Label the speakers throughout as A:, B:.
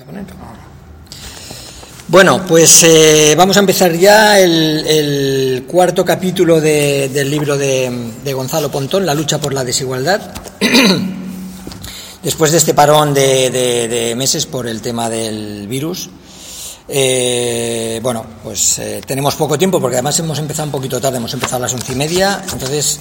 A: Bueno, pues vamos a empezar ya el cuarto capítulo del libro de Gonzalo Pontón, La lucha por la desigualdad. Después de este parón de meses por el tema del virus, bueno, pues tenemos poco tiempo porque además hemos empezado un poquito tarde, hemos empezado a las 11:30, entonces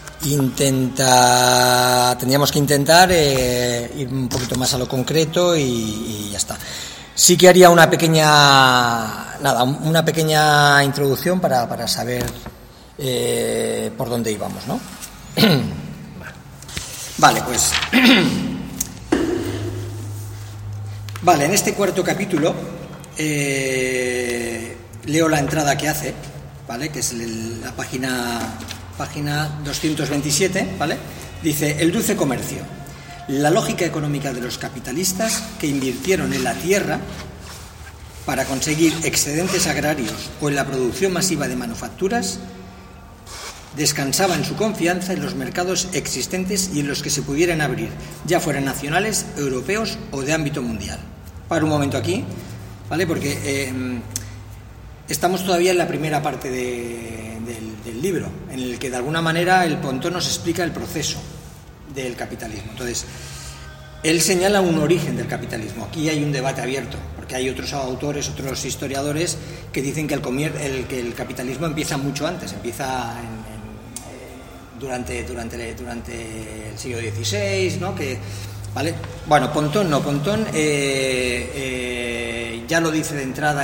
A: tendríamos que intentar ir un poquito más a lo concreto y ya está. Sí que haría una pequeña introducción para saber por dónde íbamos, ¿no? Vale, pues vale, en este cuarto capítulo leo la entrada que hace, ¿vale? Que es la página 227, ¿vale? Dice: el dulce comercio. La lógica económica de los capitalistas que invirtieron en la tierra para conseguir excedentes agrarios o en la producción masiva de manufacturas descansaba en su confianza en los mercados existentes y en los que se pudieran abrir, ya fueran nacionales, europeos o de ámbito mundial. Para un momento aquí, ¿vale? Porque estamos todavía en la primera parte del libro, en el que de alguna manera el Pontón nos explica el proceso del capitalismo. Entonces, él señala un origen del capitalismo. Aquí hay un debate abierto, porque hay otros autores, otros historiadores que dicen que el capitalismo empieza mucho antes, empieza durante el siglo XVI, ¿no? ¿Vale? Bueno, Pontón ya lo dice de entrada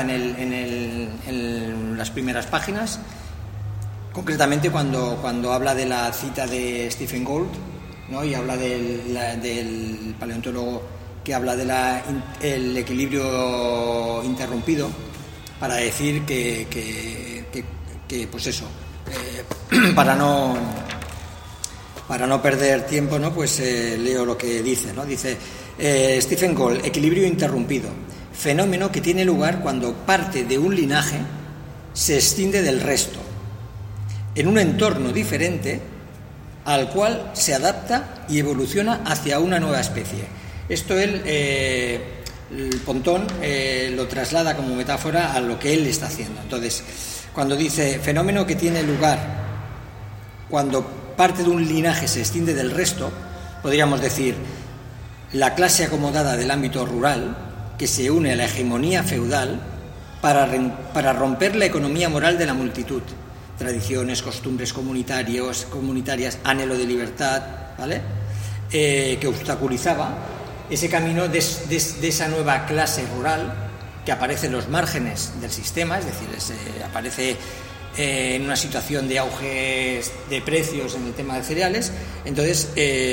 A: en las primeras páginas, concretamente cuando habla de la cita de Stephen Gould, ¿no? Y habla del paleontólogo que habla del equilibrio interrumpido, para decir que pues eso, para no perder tiempo, ¿no? Pues leo lo que dice, ¿no? Dice Stephen Gould: equilibrio interrumpido, fenómeno que tiene lugar cuando parte de un linaje se extiende del resto en un entorno diferente al cual se adapta y evoluciona hacia una nueva especie. Esto el Pontón lo traslada como metáfora a lo que él está haciendo. Entonces, cuando dice fenómeno que tiene lugar cuando parte de un linaje se extiende del resto, podríamos decir la clase acomodada del ámbito rural que se une a la hegemonía feudal para romper la economía moral de la multitud. Tradiciones, costumbres comunitarias, anhelo de libertad, ¿vale? Que obstaculizaba ese camino de esa nueva clase rural que aparece en los márgenes del sistema, es decir, aparece en una situación de auge de precios en el tema de cereales. Entonces,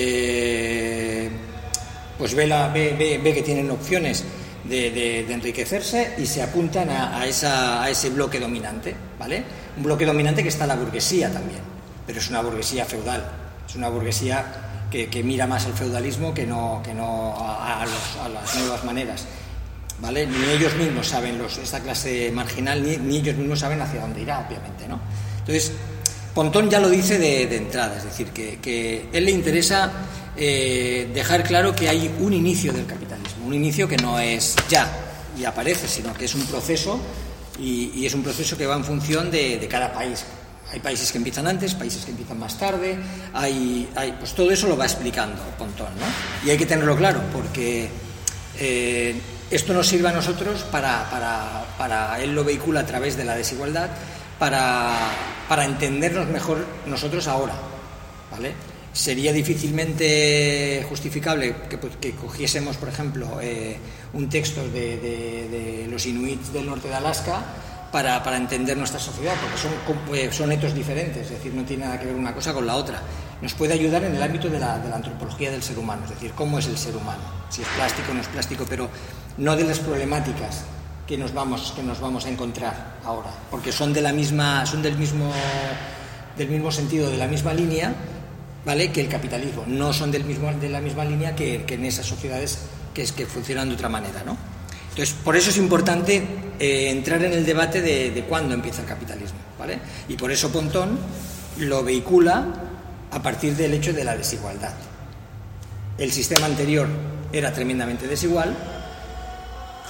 A: pues ve que tienen opciones de enriquecerse y se apuntan a ese bloque dominante, ¿vale? Un bloque dominante que está la burguesía también, pero es una burguesía feudal, es una burguesía que mira más al feudalismo que no a las nuevas maneras, ¿vale? Ni ellos mismos saben, esta clase marginal, ni ellos mismos saben hacia dónde irá, obviamente, ¿no? Entonces, Pontón ya lo dice de entrada, es decir, que él le interesa dejar claro que hay un inicio del capitalismo, un inicio que no es ya y aparece, sino que es un proceso, y es un proceso que va en función de cada país. Hay países que empiezan antes, países que empiezan más tarde, pues todo eso lo va explicando Pontón, ¿no? Y hay que tenerlo claro, porque esto nos sirve a nosotros para él lo vehicula a través de la desigualdad, para entendernos mejor nosotros ahora, ¿vale? Sería difícilmente justificable que cogiésemos, por ejemplo, un texto de los inuits del norte de Alaska para entender nuestra sociedad, porque son hechos diferentes, es decir, no tiene nada que ver una cosa con la otra. Nos puede ayudar en el ámbito de la antropología del ser humano, es decir, cómo es el ser humano, si es plástico o no es plástico, pero no de las problemáticas que nos vamos a encontrar ahora, porque son del mismo sentido, de la misma línea, ¿vale?, que el capitalismo. No son de la misma línea que en esas sociedades que funcionan de otra manera, ¿no? Entonces, por eso es importante entrar en el debate de cuándo empieza el capitalismo, ¿vale? Y por eso Pontón lo vehicula a partir del hecho de la desigualdad. El sistema anterior era tremendamente desigual,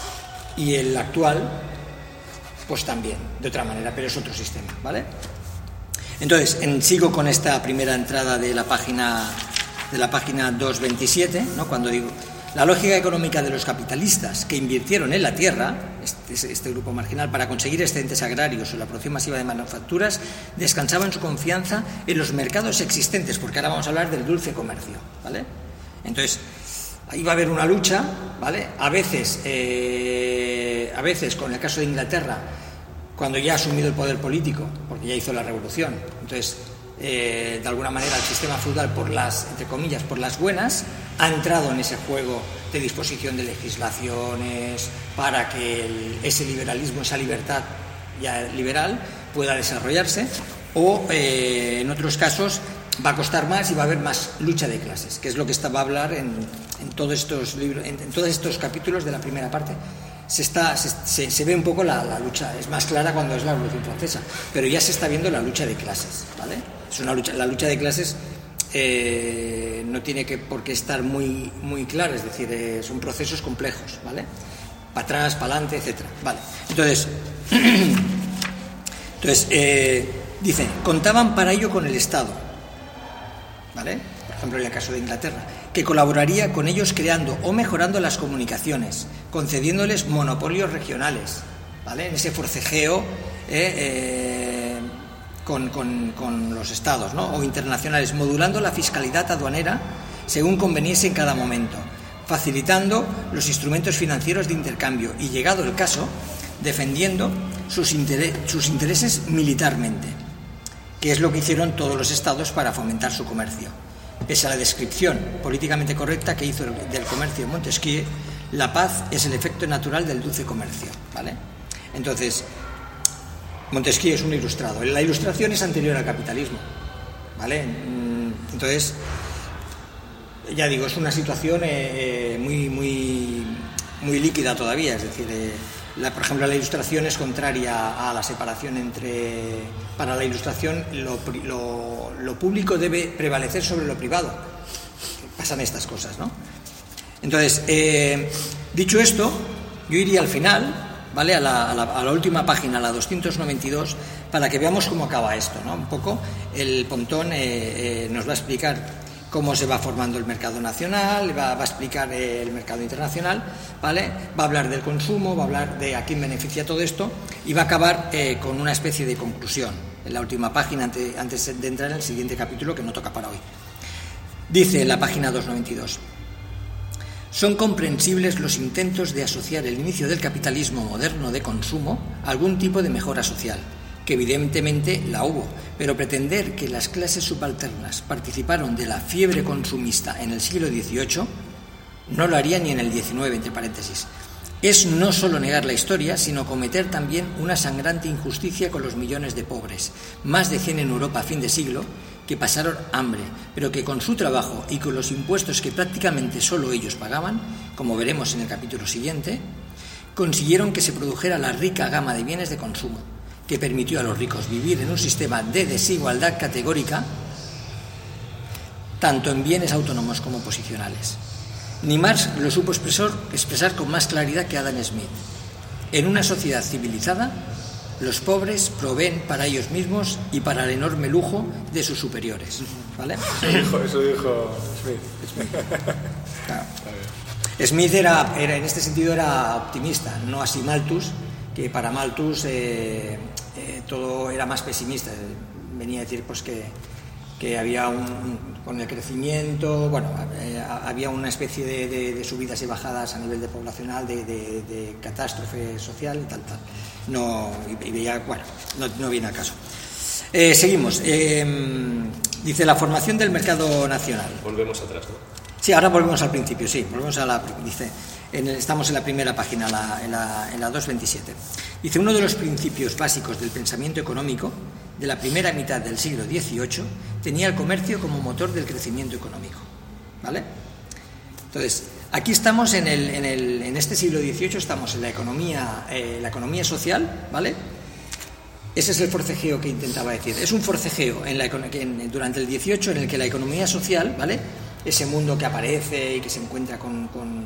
A: y el actual, pues también, de otra manera, pero es otro sistema, ¿vale? Entonces, sigo con esta primera entrada de la página 227, ¿no? Cuando digo, la lógica económica de los capitalistas que invirtieron en la tierra, este grupo marginal, para conseguir excedentes agrarios o la producción masiva de manufacturas, descansaba en su confianza en los mercados existentes, porque ahora vamos a hablar del dulce comercio, ¿vale? Entonces, ahí va a haber una lucha, ¿vale? A veces, con el caso de Inglaterra, cuando ya ha asumido el poder político, porque ya hizo la revolución, entonces, de alguna manera, el sistema feudal, entre comillas, por las buenas, ha entrado en ese juego de disposición de legislaciones para que ese liberalismo, esa libertad ya liberal pueda desarrollarse, o en otros casos va a costar más y va a haber más lucha de clases, que es lo que va a hablar en todos estos libros, en todos estos capítulos de la primera parte. Se ve un poco la lucha, es más clara cuando es la Revolución Francesa, pero ya se está viendo la lucha de clases, ¿vale? Es una lucha, la lucha de clases no tiene por qué estar muy, muy clara, es decir, son procesos complejos, ¿vale? Para atrás, para adelante, etcétera, ¿vale? Entonces dice, contaban para ello con el Estado, ¿vale? Por ejemplo, en el caso de Inglaterra, que colaboraría con ellos creando o mejorando las comunicaciones, concediéndoles monopolios regionales, ¿vale? En ese forcejeo con los estados, ¿no? O internacionales, modulando la fiscalidad aduanera según conveniese en cada momento, facilitando los instrumentos financieros de intercambio y, llegado el caso, defendiendo sus intereses militarmente, que es lo que hicieron todos los estados para fomentar su comercio. Pese a la descripción políticamente correcta que hizo del comercio Montesquieu, la paz es el efecto natural del dulce comercio, ¿vale? Entonces, Montesquieu es un ilustrado. La ilustración es anterior al capitalismo, ¿vale? Entonces, ya digo, es una situación muy, muy, muy líquida todavía, es decir, por ejemplo, la ilustración es contraria a la separación entre... Para la ilustración, lo público debe prevalecer sobre lo privado. Pasan estas cosas, ¿no? Entonces, dicho esto, yo iría al final, ¿vale? A la última página, a la 292, para que veamos cómo acaba esto, ¿no? Un poco, el Pontón nos va a explicar cómo se va formando el mercado nacional, va a explicar el mercado internacional, ¿vale? Va a hablar del consumo, va a hablar de a quién beneficia todo esto y va a acabar con una especie de conclusión en la última página antes de entrar en el siguiente capítulo que no toca para hoy. Dice en la página 292: son comprensibles los intentos de asociar el inicio del capitalismo moderno de consumo a algún tipo de mejora social, que evidentemente la hubo, pero pretender que las clases subalternas participaron de la fiebre consumista en el siglo XVIII no lo haría ni en el XIX, entre paréntesis. Es no solo negar la historia, sino cometer también una sangrante injusticia con los millones de pobres, más de 100 en Europa a fin de siglo, que pasaron hambre, pero que con su trabajo y con los impuestos que prácticamente solo ellos pagaban, como veremos en el capítulo siguiente, consiguieron que se produjera la rica gama de bienes de consumo, que permitió a los ricos vivir en un sistema de desigualdad categórica, tanto en bienes autónomos como posicionales. Ni Marx lo supo expresar con más claridad que Adam Smith. En una sociedad civilizada, los pobres proveen para ellos mismos y para el enorme lujo de sus superiores, ¿vale?
B: Eso dijo Smith.
A: Claro. Smith era en este sentido era optimista, no así Malthus, que para Malthus todo era más pesimista. Venía a decir pues que había con el crecimiento, bueno, había una especie de subidas y bajadas a nivel de poblacional, de catástrofe social y tal. No, y veía, bueno, no viene al caso. Seguimos. Dice la formación del mercado nacional.
B: Volvemos atrás, ¿no?
A: Sí, ahora volvemos al principio, sí, volvemos dice, estamos en la primera página, en la 227. Dice, uno de los principios básicos del pensamiento económico de la primera mitad del siglo XVIII tenía el comercio como motor del crecimiento económico, ¿vale? Entonces, aquí estamos en este siglo XVIII, estamos en la economía social, ¿vale? Ese es el forcejeo que intentaba decir. Es un forcejeo durante el XVIII en el que la economía social, ¿vale?, ese mundo que aparece y que se encuentra con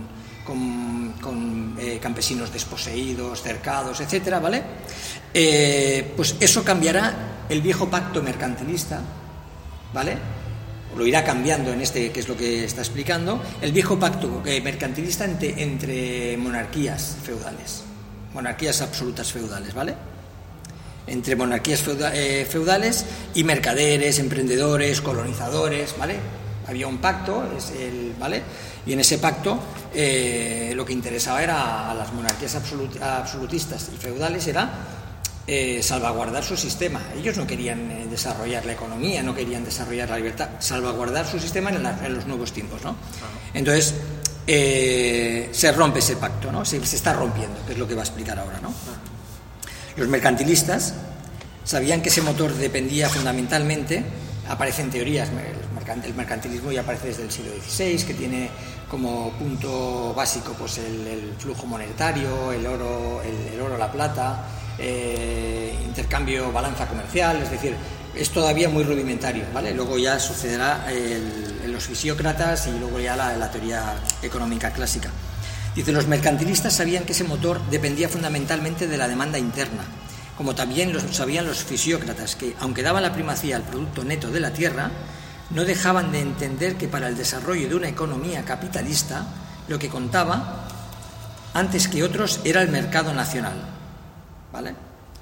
A: campesinos desposeídos, cercados, etcétera, ¿vale? Pues eso cambiará el viejo pacto mercantilista, ¿vale? Lo irá cambiando en este, que es lo que está explicando, el viejo pacto mercantilista entre monarquías feudales, monarquías absolutas feudales, ¿vale? Entre monarquías feudales y mercaderes, emprendedores, colonizadores, ¿vale? Había un pacto, ¿vale? Y en ese pacto lo que interesaba era a las monarquías absolutistas y feudales era salvaguardar su sistema. Ellos no querían desarrollar la economía, no querían desarrollar la libertad, salvaguardar su sistema en los nuevos tiempos, ¿no? Entonces se rompe ese pacto, ¿no? Se está rompiendo, que es lo que va a explicar ahora, ¿no? Los mercantilistas sabían que ese motor dependía fundamentalmente, aparecen teorías, el mercantilismo ya aparece desde el siglo XVI, que tiene como punto básico pues el flujo monetario, el oro, la plata, intercambio, balanza comercial, es decir, es todavía muy rudimentario, ¿vale? Luego ya sucederá en los fisiócratas y luego ya la teoría económica clásica. Dice, los mercantilistas sabían que ese motor dependía fundamentalmente de la demanda interna, como también lo sabían los fisiócratas, que aunque daban la primacía al producto neto de la tierra, no dejaban de entender que para el desarrollo de una economía capitalista lo que contaba, antes que otros, era el mercado nacional, ¿vale?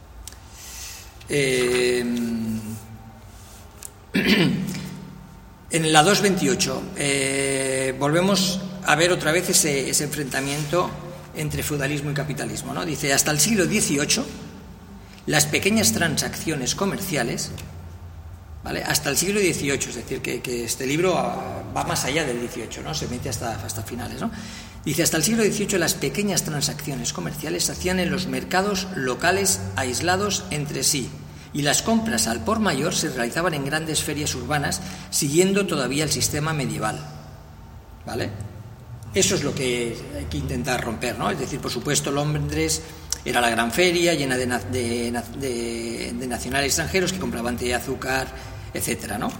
A: En la 228 volvemos a ver otra vez ese enfrentamiento entre feudalismo y capitalismo, ¿no? Dice, hasta el siglo XVIII las pequeñas transacciones comerciales, ¿vale? Hasta el siglo XVIII, es decir, que este libro va más allá del XVIII, ¿no? Se mete hasta finales, ¿no? Dice, hasta el siglo XVIII las pequeñas transacciones comerciales se hacían en los mercados locales aislados entre sí, y las compras al por mayor se realizaban en grandes ferias urbanas, siguiendo todavía el sistema medieval, ¿vale? Eso es lo que hay que intentar romper, ¿no? Es decir, por supuesto, Londres era la gran feria llena de nacionales extranjeros que compraban té, azúcar, etcétera, ¿no?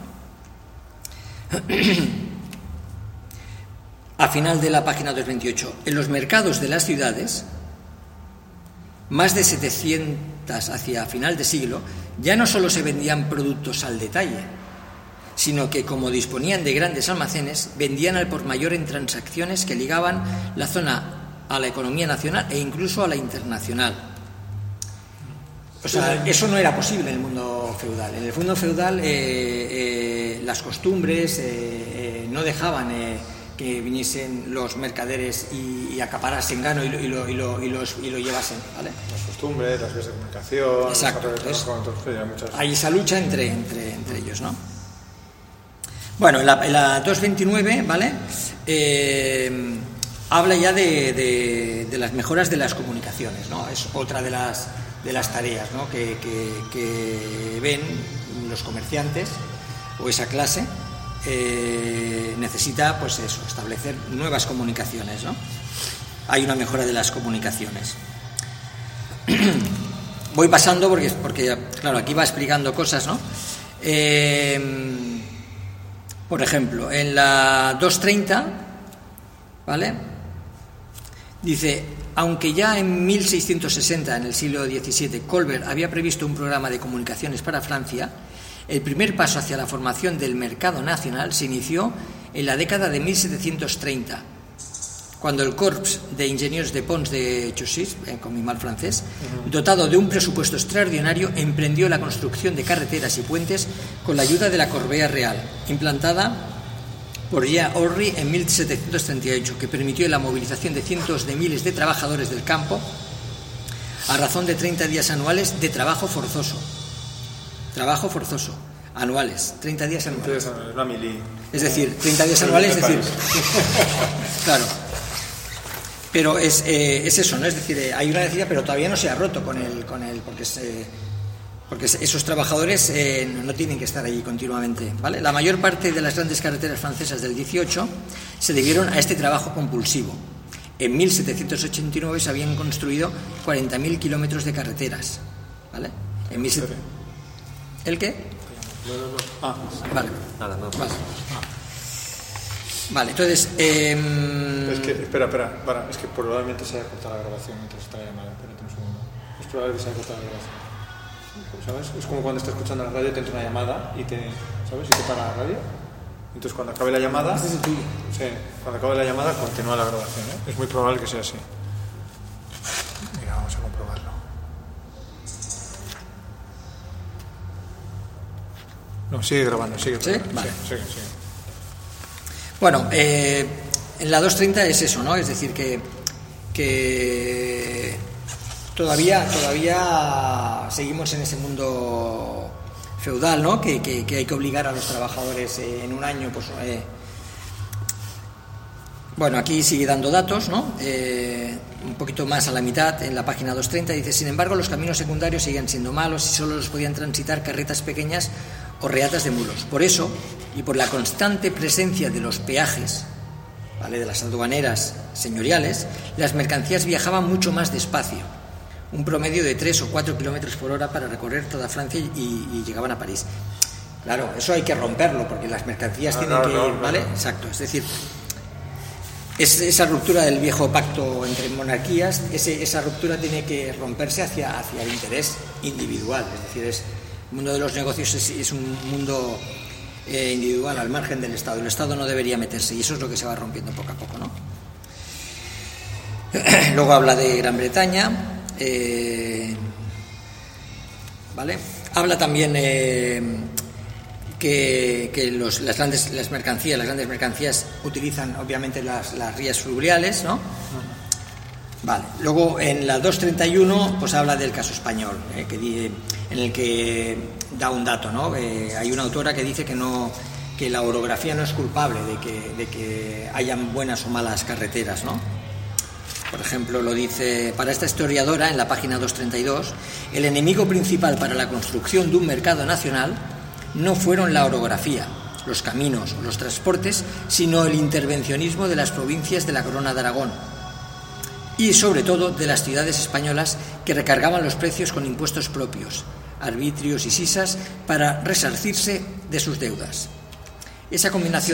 A: A final de la página 228, en los mercados de las ciudades, más de 700 hacia final de siglo, ya no solo se vendían productos al detalle, sino que, como disponían de grandes almacenes, vendían al por mayor en transacciones que ligaban la zona a la economía nacional e incluso a la internacional. O sea, eso no era posible en el mundo feudal. En el mundo feudal las costumbres no dejaban que viniesen los mercaderes y acaparasen gano y lo llevasen, ¿vale?
B: Las costumbres, las vías de comunicación.
A: Exacto. Hay esa lucha entre ellos, ¿no? Bueno, en la 229, ¿vale? Habla ya de las mejoras de las comunicaciones, ¿no? Es otra de las tareas, ¿no? que ven los comerciantes o esa clase. Necesita, pues eso, establecer nuevas comunicaciones, ¿no? Hay una mejora de las comunicaciones. Voy pasando porque claro, aquí va explicando cosas, ¿no? Por ejemplo, en la 230, ¿vale? Dice, aunque ya en 1660, en el siglo XVII, Colbert había previsto un programa de comunicaciones para Francia, el primer paso hacia la formación del mercado nacional se inició en la década de 1730, cuando el Corps de Ingenieros de Ponts de Chaussy, con mi mal francés, dotado de un presupuesto extraordinario, emprendió la construcción de carreteras y puentes con la ayuda de la Corvea Real, implantada por Jean Horry en 1738, que permitió la movilización de cientos de miles de trabajadores del campo a razón de 30 días anuales de trabajo forzoso. Trabajo forzoso, anuales, 30 días anuales. Es decir, 30 días anuales, es decir, claro. Pero es eso, ¿no? Es decir, hay una necesidad, pero todavía no se ha roto con el porque esos trabajadores no tienen que estar allí continuamente, ¿vale? La mayor parte de las grandes carreteras francesas del 18 se debieron a este trabajo compulsivo. En 1789 se habían construido 40.000 kilómetros de carreteras, ¿vale? ¿El qué?
B: No.
A: Vale.
C: Nada, no.
A: Vale. Vale, entonces...
B: Es que, espera, es que probablemente se haya cortado la grabación mientras está la llamada. Espérate un segundo. Es probable que se haya cortado la grabación. ¿Sabes? Es como cuando estás escuchando la radio, te entra una llamada y te, ¿sabes? Y te para la radio. Entonces cuando acabe la llamada...
A: Este es el tuyo.
B: Sí, cuando acabe la llamada continúa la grabación, ¿eh? Es muy probable que sea así. Mira, vamos a comprobarlo. No, sigue grabando, sigue.
A: ¿Sí? Vale.
B: Sigue.
A: Bueno, en la 230 es eso, ¿no? Es decir, que todavía seguimos en ese mundo feudal, ¿no? Que hay que obligar a los trabajadores en un año, pues... Bueno, aquí sigue dando datos, ¿no? Un poquito más a la mitad, en la página 230, dice: sin embargo, los caminos secundarios siguen siendo malos y solo los podían transitar carretas pequeñas o reatas de mulos. Por eso, y por la constante presencia de los peajes, ¿vale?, de las aduaneras señoriales, las mercancías viajaban mucho más despacio, un promedio de 3 o 4 kilómetros por hora para recorrer toda Francia y llegaban a París. Claro, eso hay que romperlo, porque las mercancías tienen que ir, ¿vale? Exacto, es decir, esa ruptura del viejo pacto entre monarquías, esa ruptura tiene que romperse hacia el interés individual, es decir, el mundo de los negocios es un mundo individual, al margen del Estado. El Estado no debería meterse, y eso es lo que se va rompiendo poco a poco, ¿no? Luego habla de Gran Bretaña, ¿vale? Habla también que las grandes mercancías utilizan obviamente las rías fluviales, ¿no? Vale. Luego en la 231 pues habla del caso español, en el que da un dato, ¿no? Hay una autora que dice que la orografía no es culpable de que hayan buenas o malas carreteras, ¿no? Por ejemplo, lo dice para esta historiadora en la página 232: el enemigo principal para la construcción de un mercado nacional no fueron la orografía, los caminos o los transportes, sino el intervencionismo de las provincias de la Corona de Aragón y, sobre todo, de las ciudades españolas, que recargaban los precios con impuestos propios, arbitrios y sisas para resarcirse de sus deudas. Esa combinación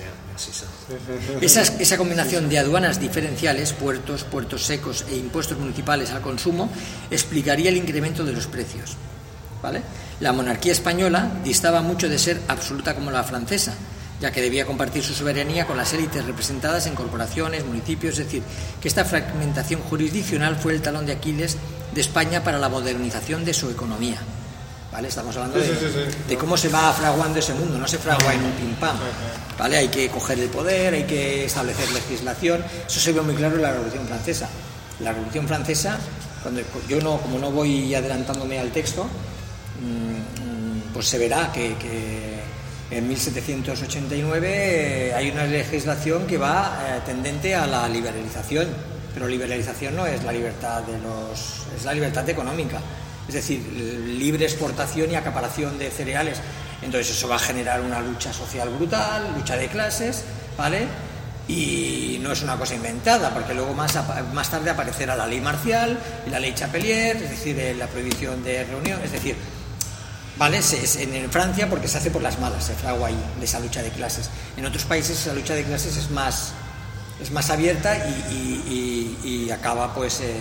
A: de aduanas diferenciales, puertos secos e impuestos municipales al consumo explicaría el incremento de los precios, ¿vale? La monarquía española distaba mucho de ser absoluta como la francesa, ya que debía compartir su soberanía con las élites representadas en corporaciones, municipios. Es decir, que esta fragmentación jurisdiccional fue el talón de Aquiles de España para la modernización de su economía, ¿vale? Estamos hablando de cómo se va fraguando ese mundo, no se fragua en un pim pam, ¿vale? Hay que coger el poder, hay que establecer legislación. Eso se ve muy claro en la Revolución Francesa. La Revolución Francesa, como no voy adelantándome al texto, pues se verá que en 1789 hay una legislación que va tendente a la liberalización, pero liberalización no es la libertad es la libertad económica, es decir, libre exportación y acaparación de cereales. Entonces eso va a generar una lucha social brutal, lucha de clases, ¿vale? Y no es una cosa inventada, porque luego más tarde aparecerá la ley marcial y la ley Chapelier, es decir, la prohibición de reunión, es decir, ¿vale? En Francia, porque se hace por las malas, se fragua ahí esa lucha de clases. En otros países esa lucha de clases es más abierta y acaba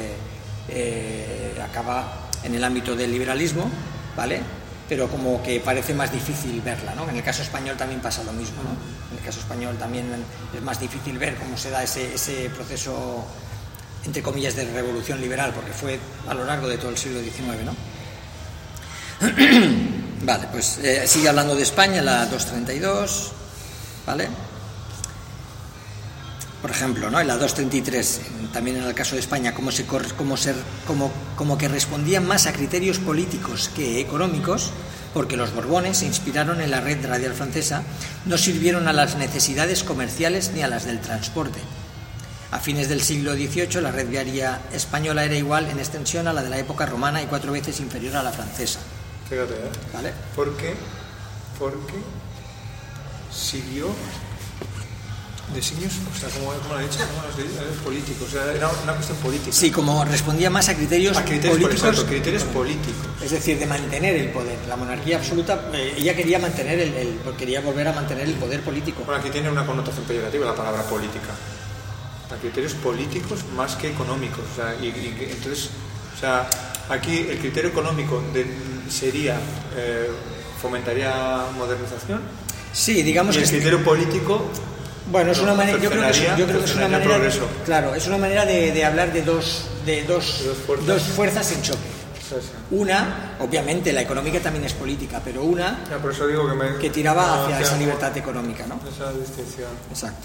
A: acaba en el ámbito del liberalismo, ¿vale? Pero como que parece más difícil verla, ¿no? En el caso español también pasa lo mismo, ¿no? En el caso español también es más difícil ver cómo se da ese proceso, entre comillas, de revolución liberal, porque fue a lo largo de todo el siglo XIX, ¿no? Vale, pues sigue hablando de España, la 232, ¿vale? Por ejemplo, ¿no? En la 233, también en el caso de España, como que respondían más a criterios políticos que económicos, porque los Borbones se inspiraron en la red radial francesa, no sirvieron a las necesidades comerciales ni a las del transporte. A fines del siglo XVIII, la red viaria española era igual en extensión a la de la época romana y 4 veces inferior a la francesa.
B: Fíjate,
A: ¿Vale?
B: Porque siguió Designios, o sea, como lo he dicho, políticos, o sea, era una cuestión política.
A: Sí, como respondía más a criterios políticos.
B: Exacto, criterios políticos.
A: Es decir, de mantener el poder. La monarquía absoluta, ella quería mantener quería volver a mantener el poder político.
B: Bueno, aquí tiene una connotación peyorativa la palabra política. A criterios políticos más que económicos. O sea, entonces, o sea, aquí el criterio económico sería fomentaría modernización.
A: Sí, digamos
B: y el criterio político.
A: Bueno, es una manera, yo creo que es una manera, claro, es una manera de hablar de dos fuerzas en choque. Una, obviamente, la económica también es política, pero una
B: por eso digo
A: que tiraba hacia esa libertad económica, ¿no?
B: Esa distinción.
A: Exacto.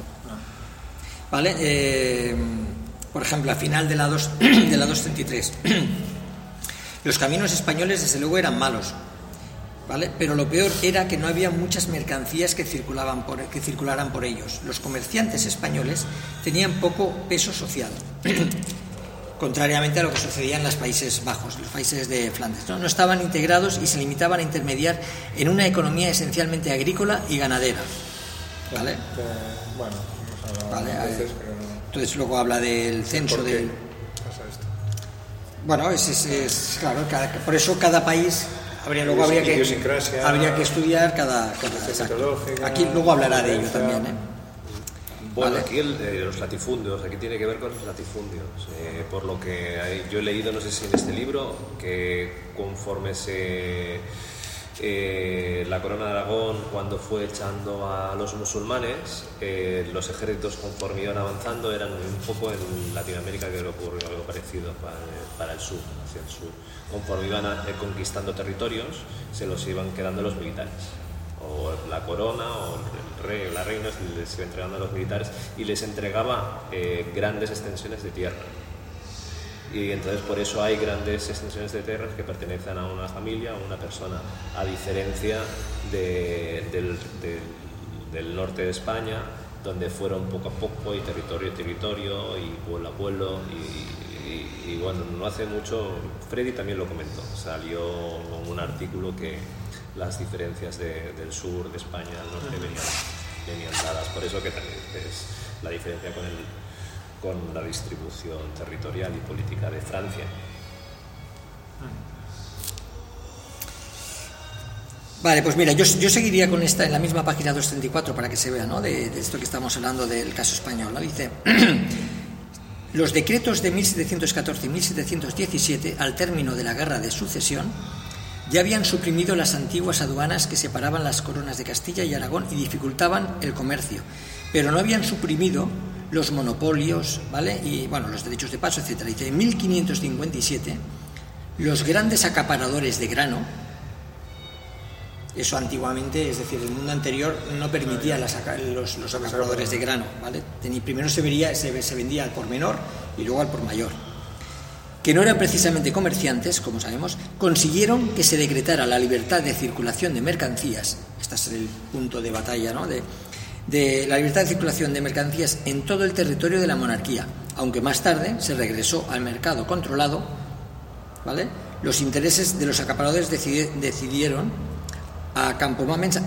A: ¿Vale? Por ejemplo, al final de la 233, los caminos españoles, desde luego, eran malos. ¿Vale? Pero lo peor era que no había muchas mercancías que circularan por ellos. Los comerciantes españoles tenían poco peso social, contrariamente a lo que sucedía en los Países Bajos, los países de Flandes. No estaban integrados y se limitaban a intermediar en una economía esencialmente agrícola y ganadera. ¿Vale?
B: Bueno,
A: vale, entonces luego habla del censo del...
B: pasa esto?
A: Bueno, es claro, por eso cada país... Habría que estudiar cada aquí luego hablará de ello también, ¿eh?
C: Bueno, aquí los latifundios, aquí tiene que ver con los latifundios. Por lo que yo he leído, no sé si en este libro, que conforme la corona de Aragón, cuando fue echando a los musulmanes, los ejércitos, conforme iban avanzando, eran un poco en Latinoamérica que ocurrió algo parecido para el sur, hacia el sur. Conforme iban conquistando territorios, se los iban quedando los militares, o la corona o el rey o la reina les iba entregando a los militares y les entregaba grandes extensiones de tierra. Y entonces por eso hay grandes extensiones de tierras que pertenecen a una familia, a una persona, a diferencia del norte de España, donde fueron poco a poco y territorio a territorio y pueblo a pueblo y bueno, no hace mucho Freddy también lo comentó, salió un artículo que las diferencias del sur de España al norte venían dadas, por eso que también es la diferencia con la distribución territorial y política de Francia.
A: Vale, pues mira, yo seguiría con esta en la misma página 234 para que se vea, ¿no? De esto que estamos hablando del caso español, ¿no? Dice: los decretos de 1714 y 1717, al término de la Guerra de Sucesión, ya habían suprimido las antiguas aduanas que separaban las coronas de Castilla y Aragón y dificultaban el comercio, pero no habían suprimido los monopolios, ¿vale? Y bueno, los derechos de paso, etcétera. Dice: en 1557, los grandes acaparadores de grano, eso antiguamente, es decir, el mundo anterior no permitía los acaparadores de grano, ¿vale? Primero se vendía al por menor y luego al por mayor, que no eran precisamente comerciantes, como sabemos, consiguieron que se decretara la libertad de circulación de mercancías. Este es el punto de batalla, ¿no? De la libertad de circulación de mercancías en todo el territorio de la monarquía, aunque más tarde se regresó al mercado controlado, ¿vale? Los intereses de los acaparadores decidieron a Campomanes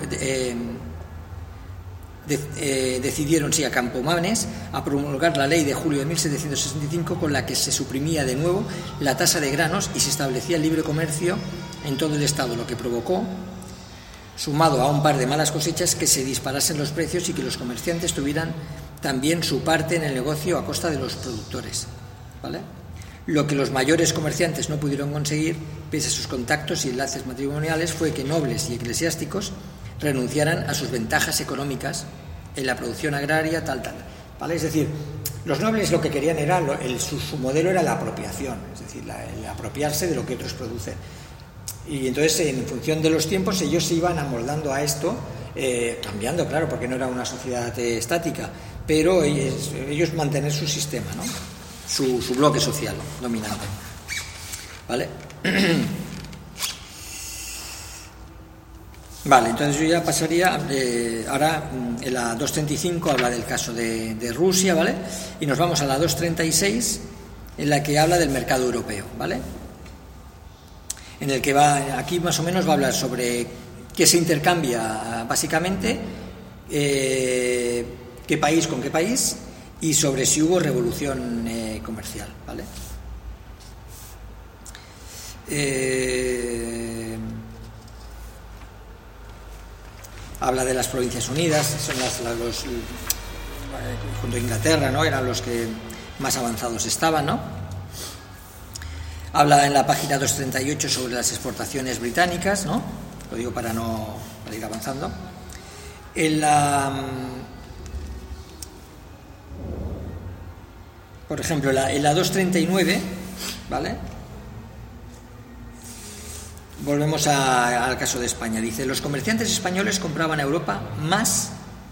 A: a promulgar la ley de julio de 1765 con la que se suprimía de nuevo la tasa de granos y se establecía el libre comercio en todo el estado, lo que provocó, sumado a un par de malas cosechas, que se disparasen los precios y que los comerciantes tuvieran también su parte en el negocio a costa de los productores, ¿vale? Lo que los mayores comerciantes no pudieron conseguir, pese a sus contactos y enlaces matrimoniales, fue que nobles y eclesiásticos renunciaran a sus ventajas económicas en la producción agraria, ¿vale? Es decir, los nobles lo que querían era, su modelo era la apropiación, es decir, el apropiarse de lo que otros producen. Y entonces, en función de los tiempos, ellos se iban amoldando a esto, cambiando, claro, porque no era una sociedad estática, pero ellos mantener su sistema, ¿no? Su bloque social dominante, ¿vale? Vale, entonces yo ya pasaría, ahora en la 235 habla del caso de Rusia, ¿vale? Y nos vamos a la 236, en la que habla del mercado europeo, ¿vale? En el que aquí más o menos va a hablar sobre qué se intercambia básicamente qué país con qué país y sobre si hubo revolución comercial, ¿vale? Habla de las Provincias Unidas, son los junto a Inglaterra, ¿no? Eran los que más avanzados estaban, ¿no? Habla en la página 238 sobre las exportaciones británicas, ¿no? Lo digo para ir avanzando. Por ejemplo, en la 239, ¿vale? Volvemos al caso de España. Dice, los comerciantes españoles compraban a Europa más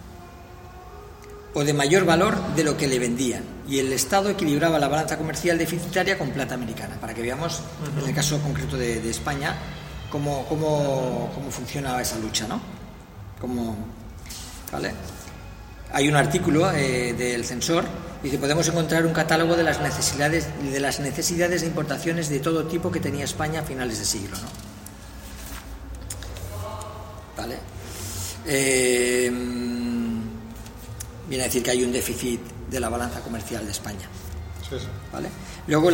A: o de mayor valor de lo que le vendían, y el Estado equilibraba la balanza comercial deficitaria con plata americana, para que veamos en el caso concreto de España cómo funcionaba esa lucha, ¿no? ¿Vale? Hay un artículo del Censor, dice, podemos encontrar un catálogo de las necesidades de importaciones de todo tipo que tenía España a finales de siglo, ¿no? ¿Vale? Viene a decir que hay un déficit de la balanza comercial de España.
B: Sí.
A: ¿Vale? Luego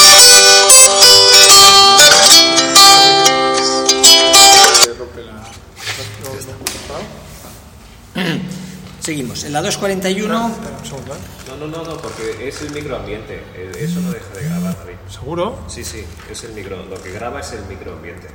A: seguimos. En la 241...
C: No, porque es el microambiente. Eso no deja de grabar, David.
B: ¿Seguro?
C: Sí, es el lo que graba es el microambiente.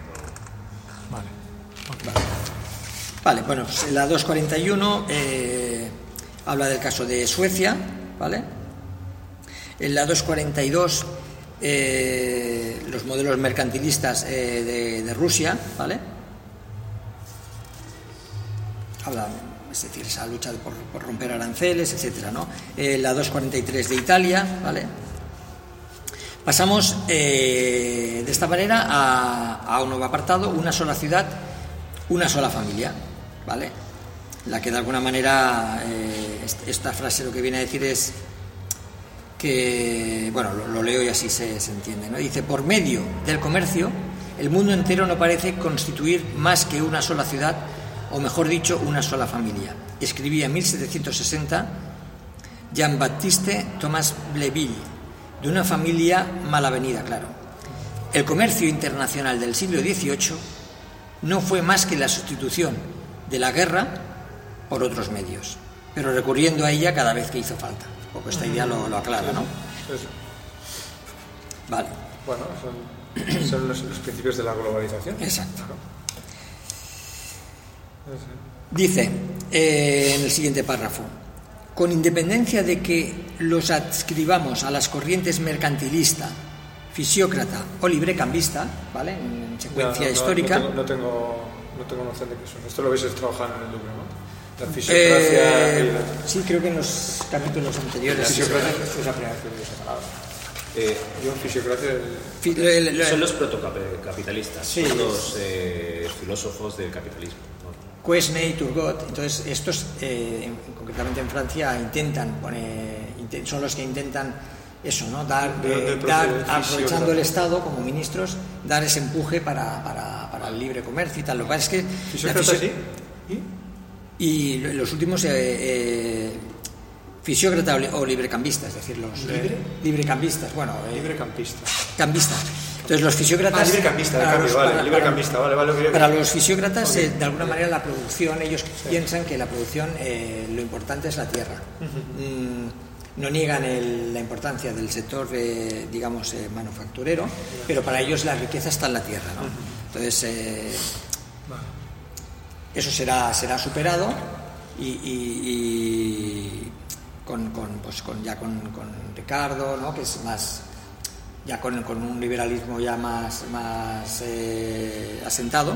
A: Vale, bueno, pues en la 241 habla del caso de Suecia, ¿vale? En la 242 los modelos mercantilistas de Rusia, ¿vale? Habla, es decir, esa lucha por romper aranceles, etcétera, ¿no? La 243 de Italia, ¿vale? Pasamos de esta manera a un nuevo apartado, una sola ciudad, una sola familia, ¿vale? La que de alguna manera esta frase lo que viene a decir es que, bueno, lo leo y así se entiende, ¿no? Dice, por medio del comercio, el mundo entero no parece constituir más que una sola ciudad, o mejor dicho, una sola familia. Escribía en 1760 Jean-Baptiste Thomas Bleville, de una familia mal avenida, claro. El comercio internacional del siglo XVIII no fue más que la sustitución de la guerra por otros medios, pero recurriendo a ella cada vez que hizo falta. Un poco esta idea lo aclara, ¿no? Vale.
B: Bueno, son los principios de la globalización.
A: Exacto. Dice en el siguiente párrafo, con independencia de que los adscribamos a las corrientes mercantilista, fisiócrata o librecambista, ¿vale? En secuencia histórica.
B: No tengo noción de qué son. Esto lo habéis trabajado en el libro, ¿no? La fisiocracia.
A: Sí, creo que en los capítulos anteriores.
B: Fisiocracia es la primera vez que uso esa palabra. Yo en fisiocracia.
C: Son los protocapitalistas,
A: sí,
C: son los filósofos del capitalismo.
A: Quesnay, Turgot, entonces estos, concretamente en Francia, son los que intentan eso, ¿no? Dar aprovechando el Estado como ministros, dar ese empuje para el libre comercio y tal. Lo que pasa es que y los últimos fisiócrata o librecambista, es decir, los librecambistas, bueno, cambista. Entonces los fisiócratas
B: librecambista, vale.
A: Para los fisiócratas, de alguna manera la producción, ellos piensan que la producción lo importante es la tierra. No niegan la importancia del sector, digamos, manufacturero, pero para ellos la riqueza está en la tierra, ¿no? Entonces eso será superado y con Ricardo, ¿no? Que es más ya con un liberalismo ya más asentado,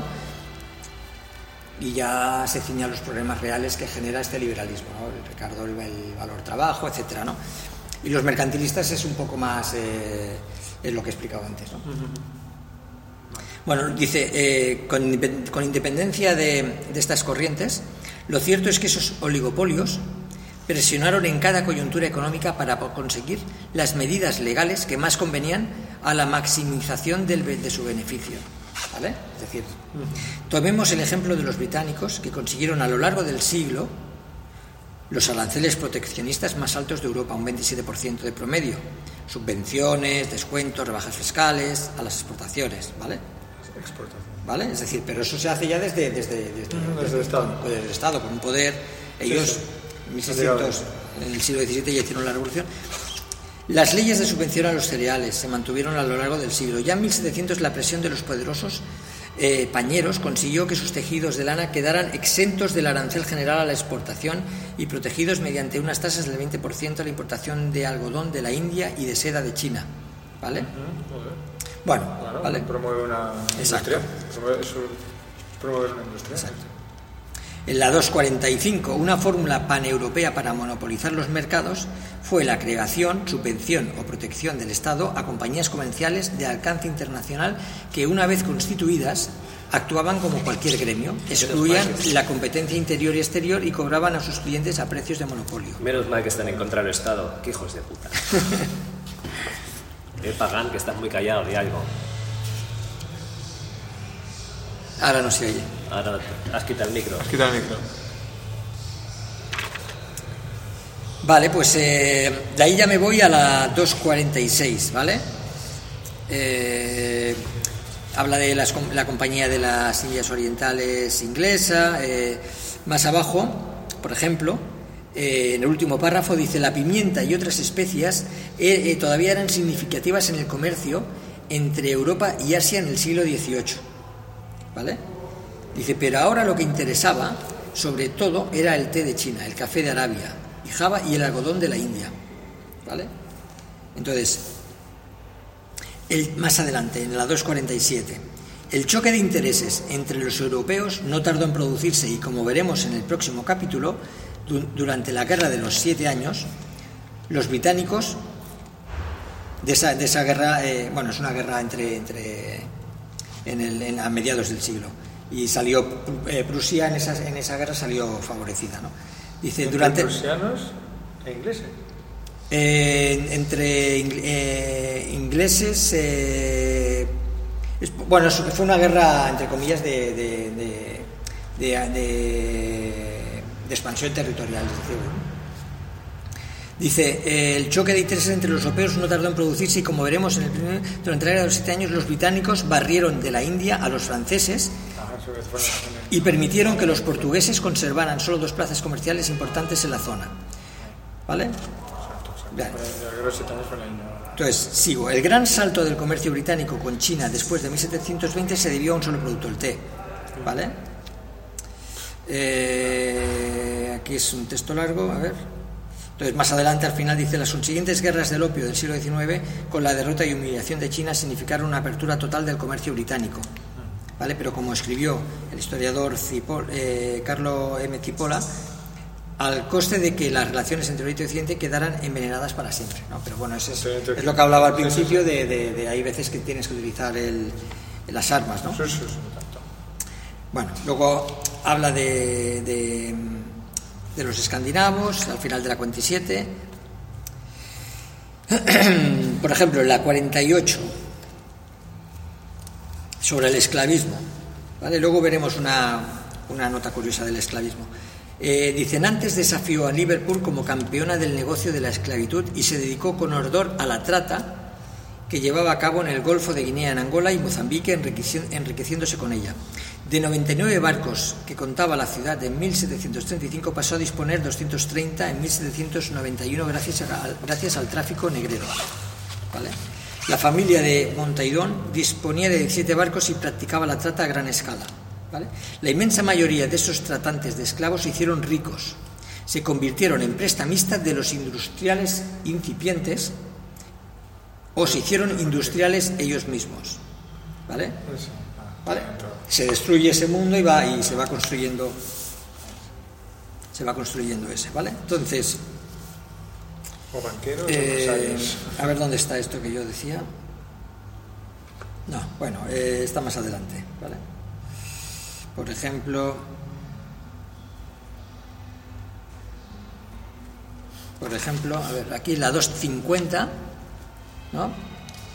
A: y ya se ciña a los problemas reales que genera este liberalismo, ¿no? Ricardo, el valor trabajo, etcétera, ¿no? Y los mercantilistas es un poco más es lo que he explicado antes, ¿no? Bueno, dice, con independencia de estas corrientes, lo cierto es que esos oligopolios presionaron en cada coyuntura económica para conseguir las medidas legales que más convenían a la maximización de su beneficio, ¿vale? Es decir, tomemos el ejemplo de los británicos, que consiguieron a lo largo del siglo los aranceles proteccionistas más altos de Europa, un 27% de promedio, subvenciones, descuentos, rebajas fiscales a las exportaciones, ¿vale? ¿Vale? Es decir, pero eso se hace ya desde el Estado. Desde el Estado, con un poder. Ellos, en el siglo XVII, ya hicieron la revolución. Las leyes de subvención a los cereales se mantuvieron a lo largo del siglo. Ya en 1700 la presión de los poderosos pañeros consiguió que sus tejidos de lana quedaran exentos del arancel general a la exportación y protegidos mediante unas tasas del 20% a la importación de algodón de la India y de seda de China. ¿Vale? Bueno,
B: claro,
A: ¿vale?
B: Promueve una industria. Promueve una industria.
A: Exacto. En la 245, una fórmula paneuropea para monopolizar los mercados fue la creación, subvención o protección del Estado a compañías comerciales de alcance internacional que, una vez constituidas, actuaban como cualquier gremio, excluían la competencia interior y exterior y cobraban a sus clientes a precios de monopolio.
C: Menos mal que están en contra del Estado. ¡Qué hijos de puta! Pagán, que estás muy callado de algo.
A: Ahora no se oye.
C: Ahora has quitado el micro.
A: Vale, pues de ahí ya me voy a la 246, ¿vale? Habla de la compañía de las Indias Orientales inglesa. Más abajo, por ejemplo, en el último párrafo dice: la pimienta y otras especias todavía eran significativas en el comercio entre Europa y Asia en el siglo XVIII, ¿vale? Dice, pero ahora lo que interesaba sobre todo era el té de China, el café de Arabia y Java y el algodón de la India, ¿vale? Entonces, más adelante, en la 247, el choque de intereses entre los europeos no tardó en producirse y, como veremos en el próximo capítulo, durante la Guerra de los 7 años, los británicos de esa guerra, es una guerra a mediados del siglo, y salió Prusia en esa guerra salió favorecida, ¿no? Dice, durante
B: prusianos e ingleses.
A: Entre ingleses, fue una guerra entre comillas de expansión territorial, es decir, ¿no? Dice, el choque de intereses entre los europeos no tardó en producirse y, como veremos, durante la guerra de los 7 años los británicos barrieron de la India a los franceses y permitieron que los portugueses conservaran solo 2 plazas comerciales importantes en la zona, ¿vale? Entonces, sigo. El gran salto del comercio británico con China después de 1720 se debió a un solo producto, el té, ¿vale? Aquí es un texto largo, a ver. Entonces, más adelante, al final, dice: las subsiguientes guerras del opio del siglo XIX, con la derrota y humillación de China, significaron una apertura total del comercio británico, ¿vale? Pero, como escribió el historiador Carlo M. Cipolla, al coste de que las relaciones entre Oriente y Occidente quedaran envenenadas para siempre, ¿no? Pero bueno, eso es lo que hablaba al principio, de hay veces que tienes que utilizar las armas, ¿no? Bueno, luego habla de los escandinavos, al final de la 47. Por ejemplo, en la 48, sobre el esclavismo, ¿vale? Luego veremos una nota curiosa del esclavismo. Dicen, antes desafió a Liverpool como campeona del negocio de la esclavitud y se dedicó con ardor a la trata que llevaba a cabo en el Golfo de Guinea, en Angola y Mozambique, enriqueciéndose con ella. De 99 barcos que contaba la ciudad en 1735 pasó a disponer 230 en 1791 gracias al tráfico negrero, ¿vale? La familia de Montaidón disponía de 17 barcos y practicaba la trata a gran escala, ¿vale? La inmensa mayoría de esos tratantes de esclavos se hicieron ricos, se convirtieron en prestamistas de los industriales incipientes o se hicieron industriales ellos mismos, ¿vale? ¿Vale? Se destruye ese mundo y se va construyendo ese, ¿vale? Entonces,
B: o banqueros,
A: a ver dónde está esto que yo decía. No, bueno, está más adelante, ¿vale? Por ejemplo, a ver, aquí la 250, ¿no?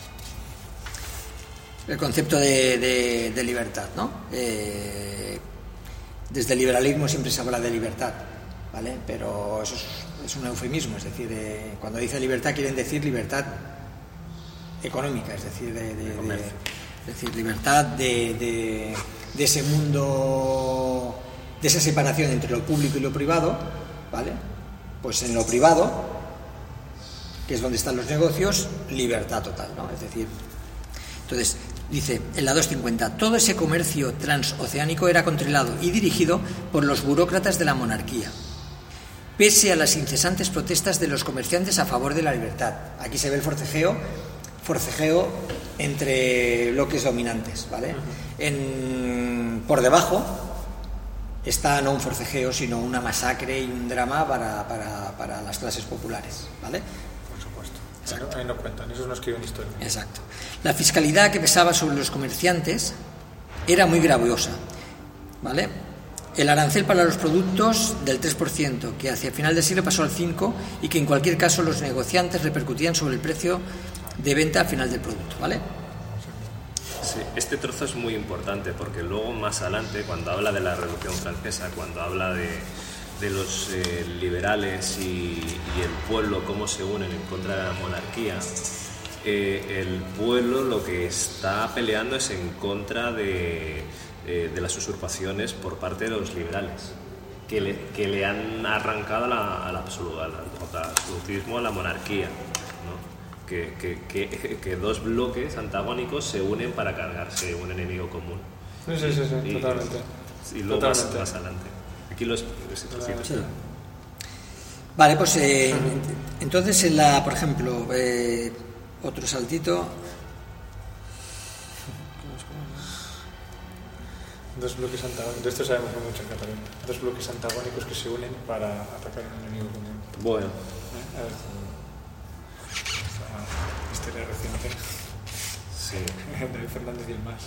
A: El concepto de libertad, ¿no? Desde el liberalismo siempre se habla de libertad, ¿vale? Pero eso es un eufemismo, es decir, cuando dice libertad quieren decir libertad económica, es decir, libertad de ese mundo, de esa separación entre lo público y lo privado, ¿vale? Pues en lo privado, que es donde están los negocios, libertad total, ¿no? Es decir, entonces dice en la 250, todo ese comercio transoceánico era controlado y dirigido por los burócratas de la monarquía, pese a las incesantes protestas de los comerciantes a favor de la libertad. Aquí se ve el forcejeo entre bloques dominantes, ¿vale? Por debajo está no un forcejeo, sino una masacre y un drama para las clases populares, ¿vale?
B: Por supuesto. Ahí no cuentan, esos no escriben historia.
A: Exacto. La fiscalidad que pesaba sobre los comerciantes era muy gravosa, ¿vale? El arancel para los productos del 3%, que hacia final del siglo pasó al 5%, y que en cualquier caso los negociantes repercutían sobre el precio de venta al final del producto, ¿vale?
C: Sí, este trozo es muy importante porque luego más adelante, cuando habla de la Revolución Francesa, cuando habla de los liberales y el pueblo, cómo se unen en contra de la monarquía, el pueblo lo que está peleando es en contra de las usurpaciones por parte de los liberales, que le han arrancado al absolutismo, a la monarquía, ¿no? Que dos bloques antagónicos se unen para cargarse un enemigo común.
B: Sí, totalmente.
C: Y luego
B: totalmente.
C: más adelante. Aquí los
A: sí. Vale, pues entonces por ejemplo, otro saltito.
B: Dos bloques antagónicos, de esto sabemos mucho en Cataluña. Dos bloques antagónicos que se unen para atacar a un enemigo común.
C: Bueno.
B: A ver, historia reciente.
C: Sí.
B: David Fernández y el más.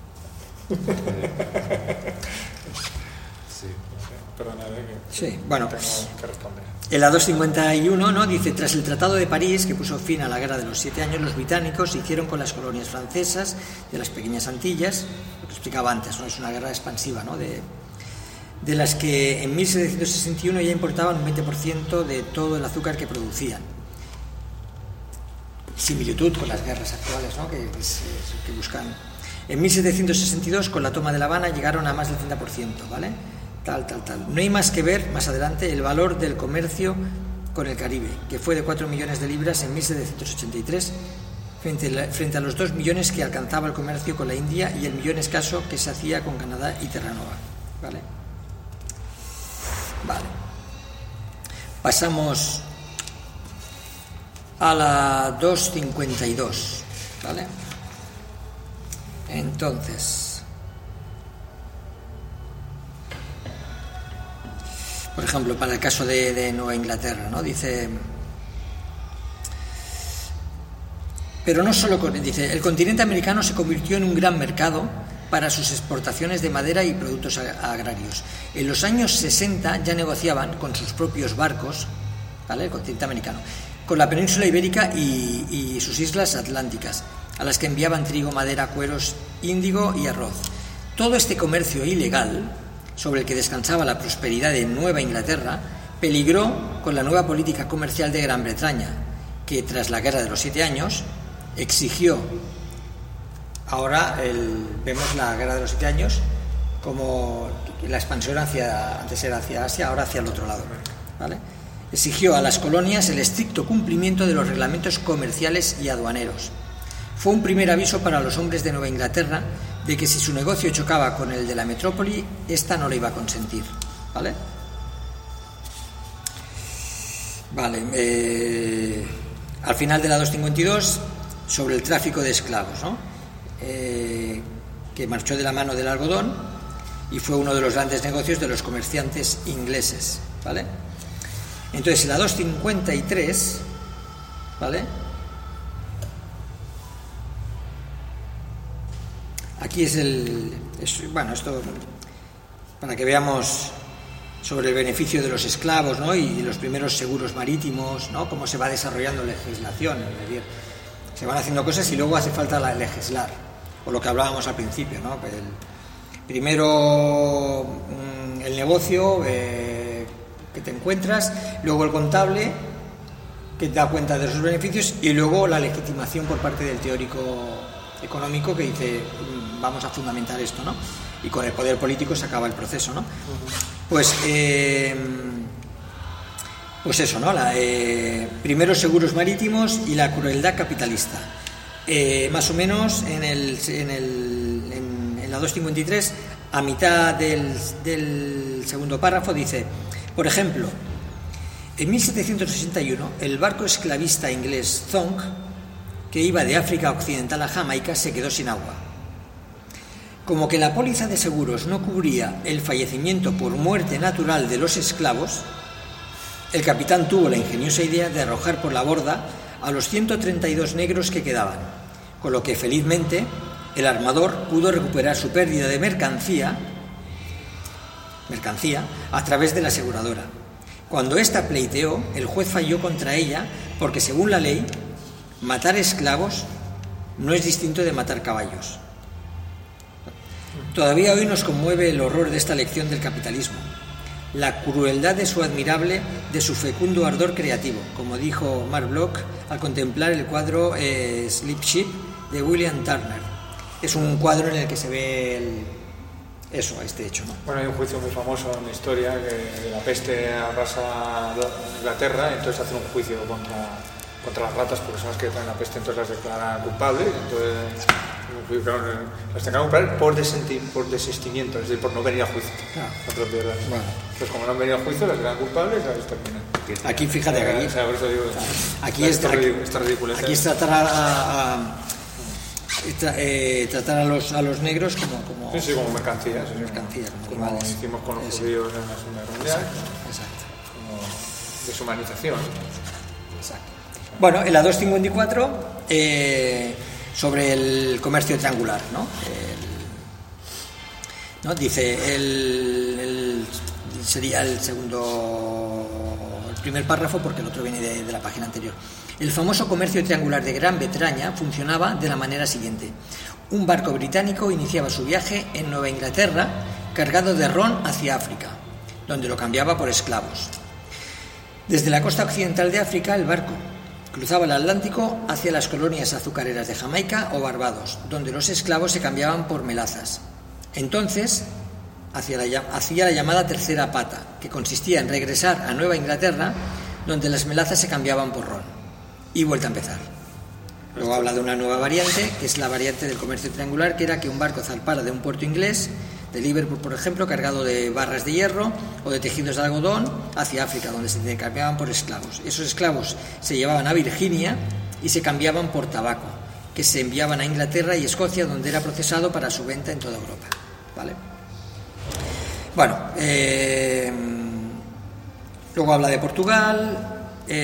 C: Sí.
B: Perdona,
A: Sí, bueno.
B: Tengo que responder.
A: En la 251, ¿no? Dice, tras el Tratado de París, que puso fin a la Guerra de los 7 años, los británicos hicieron con las colonias francesas de las pequeñas Antillas, lo que explicaba antes, ¿no? Es una guerra expansiva, ¿no? De las que en 1761 ya importaban un 20% de todo el azúcar que producían. Similitud con las guerras actuales, ¿no? que buscan. En 1762, con la toma de La Habana, llegaron a más del 30%, ¿vale? Tal. No hay más que ver, más adelante, el valor del comercio con el Caribe, que fue de 4 millones de libras en 1783, frente a los 2 millones que alcanzaba el comercio con la India y el millón escaso que se hacía con Canadá y Terranova, ¿vale? Vale. Pasamos a la 252, ¿vale? Entonces, por ejemplo, para el caso de Nueva Inglaterra, ¿no? Dice, pero no solo dice, el continente americano se convirtió en un gran mercado para sus exportaciones de madera y productos agrarios. En los años 60 ya negociaban con sus propios barcos, ¿vale? El continente americano, con la península ibérica y sus islas atlánticas, a las que enviaban trigo, madera, cueros, índigo y arroz. Todo este comercio ilegal, sobre el que descansaba la prosperidad de Nueva Inglaterra, peligró con la nueva política comercial de Gran Bretaña, que tras la Guerra de los 7 años exigió, ahora vemos la Guerra de los 7 años como la expansión antes era hacia Asia, ahora hacia el otro lado, ¿vale? Exigió a las colonias el estricto cumplimiento de los reglamentos comerciales y aduaneros. Fue un primer aviso para los hombres de Nueva Inglaterra de que si su negocio chocaba con el de la metrópoli, ésta no lo iba a consentir, ¿vale? Vale, al final de la 252, sobre el tráfico de esclavos, ¿no? Que marchó de la mano del algodón y fue uno de los grandes negocios de los comerciantes ingleses, ¿vale? Entonces, en la 253, ¿vale? Aquí bueno, esto para que veamos sobre el beneficio de los esclavos, ¿no? Y los primeros seguros marítimos, ¿no? Cómo se va desarrollando legislación, es decir, se van haciendo cosas y luego hace falta legislar, o lo que hablábamos al principio, ¿no? Primero el negocio que te encuentras, luego el contable, que da cuenta de esos beneficios, y luego la legitimación por parte del teórico económico que dice vamos a fundamentar esto, ¿no? Y con el poder político se acaba el proceso, ¿no? Pues eso, ¿no? Primero seguros marítimos y la crueldad capitalista. Más o menos en la 253, a mitad del segundo párrafo dice, por ejemplo, en 1761 el barco esclavista inglés Thong, que iba de África Occidental a Jamaica, se quedó sin agua. Como que la póliza de seguros no cubría el fallecimiento por muerte natural de los esclavos, el capitán tuvo la ingeniosa idea de arrojar por la borda a los 132 negros que quedaban, con lo que felizmente el armador pudo recuperar su pérdida de mercancía a través de la aseguradora. Cuando ésta pleiteó, el juez falló contra ella porque, según la ley, matar esclavos no es distinto de matar caballos. Todavía hoy nos conmueve el horror de esta lección del capitalismo, la crueldad de su fecundo ardor creativo, como dijo Mark Bloch al contemplar el cuadro Sleep Ship de William Turner. Es un cuadro en el que se ve este hecho, ¿no?
B: Bueno, hay un juicio muy famoso en la historia que la peste arrasa Inglaterra, entonces hacen un juicio contra las ratas porque son las que traen la peste, entonces las declaran culpables, entonces las declaran culpables por desistimiento, es decir, por no venir a juicio.
A: Claro.
B: Bueno. Pues como no han venido a juicio, las declaran culpables y las terminan.
A: Aquí, fíjate, aquí,
B: o sea, por eso digo,
A: aquí está ridículo. Aquí es tratar a los negros como
B: como mercancías.
A: Como
B: hicimos con los judíos en la Segunda Guerra Mundial.
A: Exacto.
B: Como deshumanización.
A: Exacto. Bueno, en la 254, sobre el comercio triangular, ¿no? Dice, sería el primer párrafo, porque el otro viene de la página anterior. El famoso comercio triangular de Gran Bretaña funcionaba de la manera siguiente. Un barco británico iniciaba su viaje en Nueva Inglaterra cargado de ron hacia África, donde lo cambiaba por esclavos. Desde la costa occidental de África, el barco cruzaba el Atlántico hacia las colonias azucareras de Jamaica o Barbados, donde los esclavos se cambiaban por melazas. Entonces, hacía la llamada tercera pata, que consistía en regresar a Nueva Inglaterra, donde las melazas se cambiaban por ron, y vuelta a empezar. Luego habla de una nueva variante, que es la variante del comercio triangular, que era que un barco zarpara de un puerto inglés, de Liverpool, por ejemplo, cargado de barras de hierro o de tejidos de algodón, hacia África, donde se cambiaban por esclavos. Esos esclavos se llevaban a Virginia y se cambiaban por tabaco, que se enviaban a Inglaterra y Escocia, donde era procesado para su venta en toda Europa. ¿Vale? Bueno, luego habla de Portugal.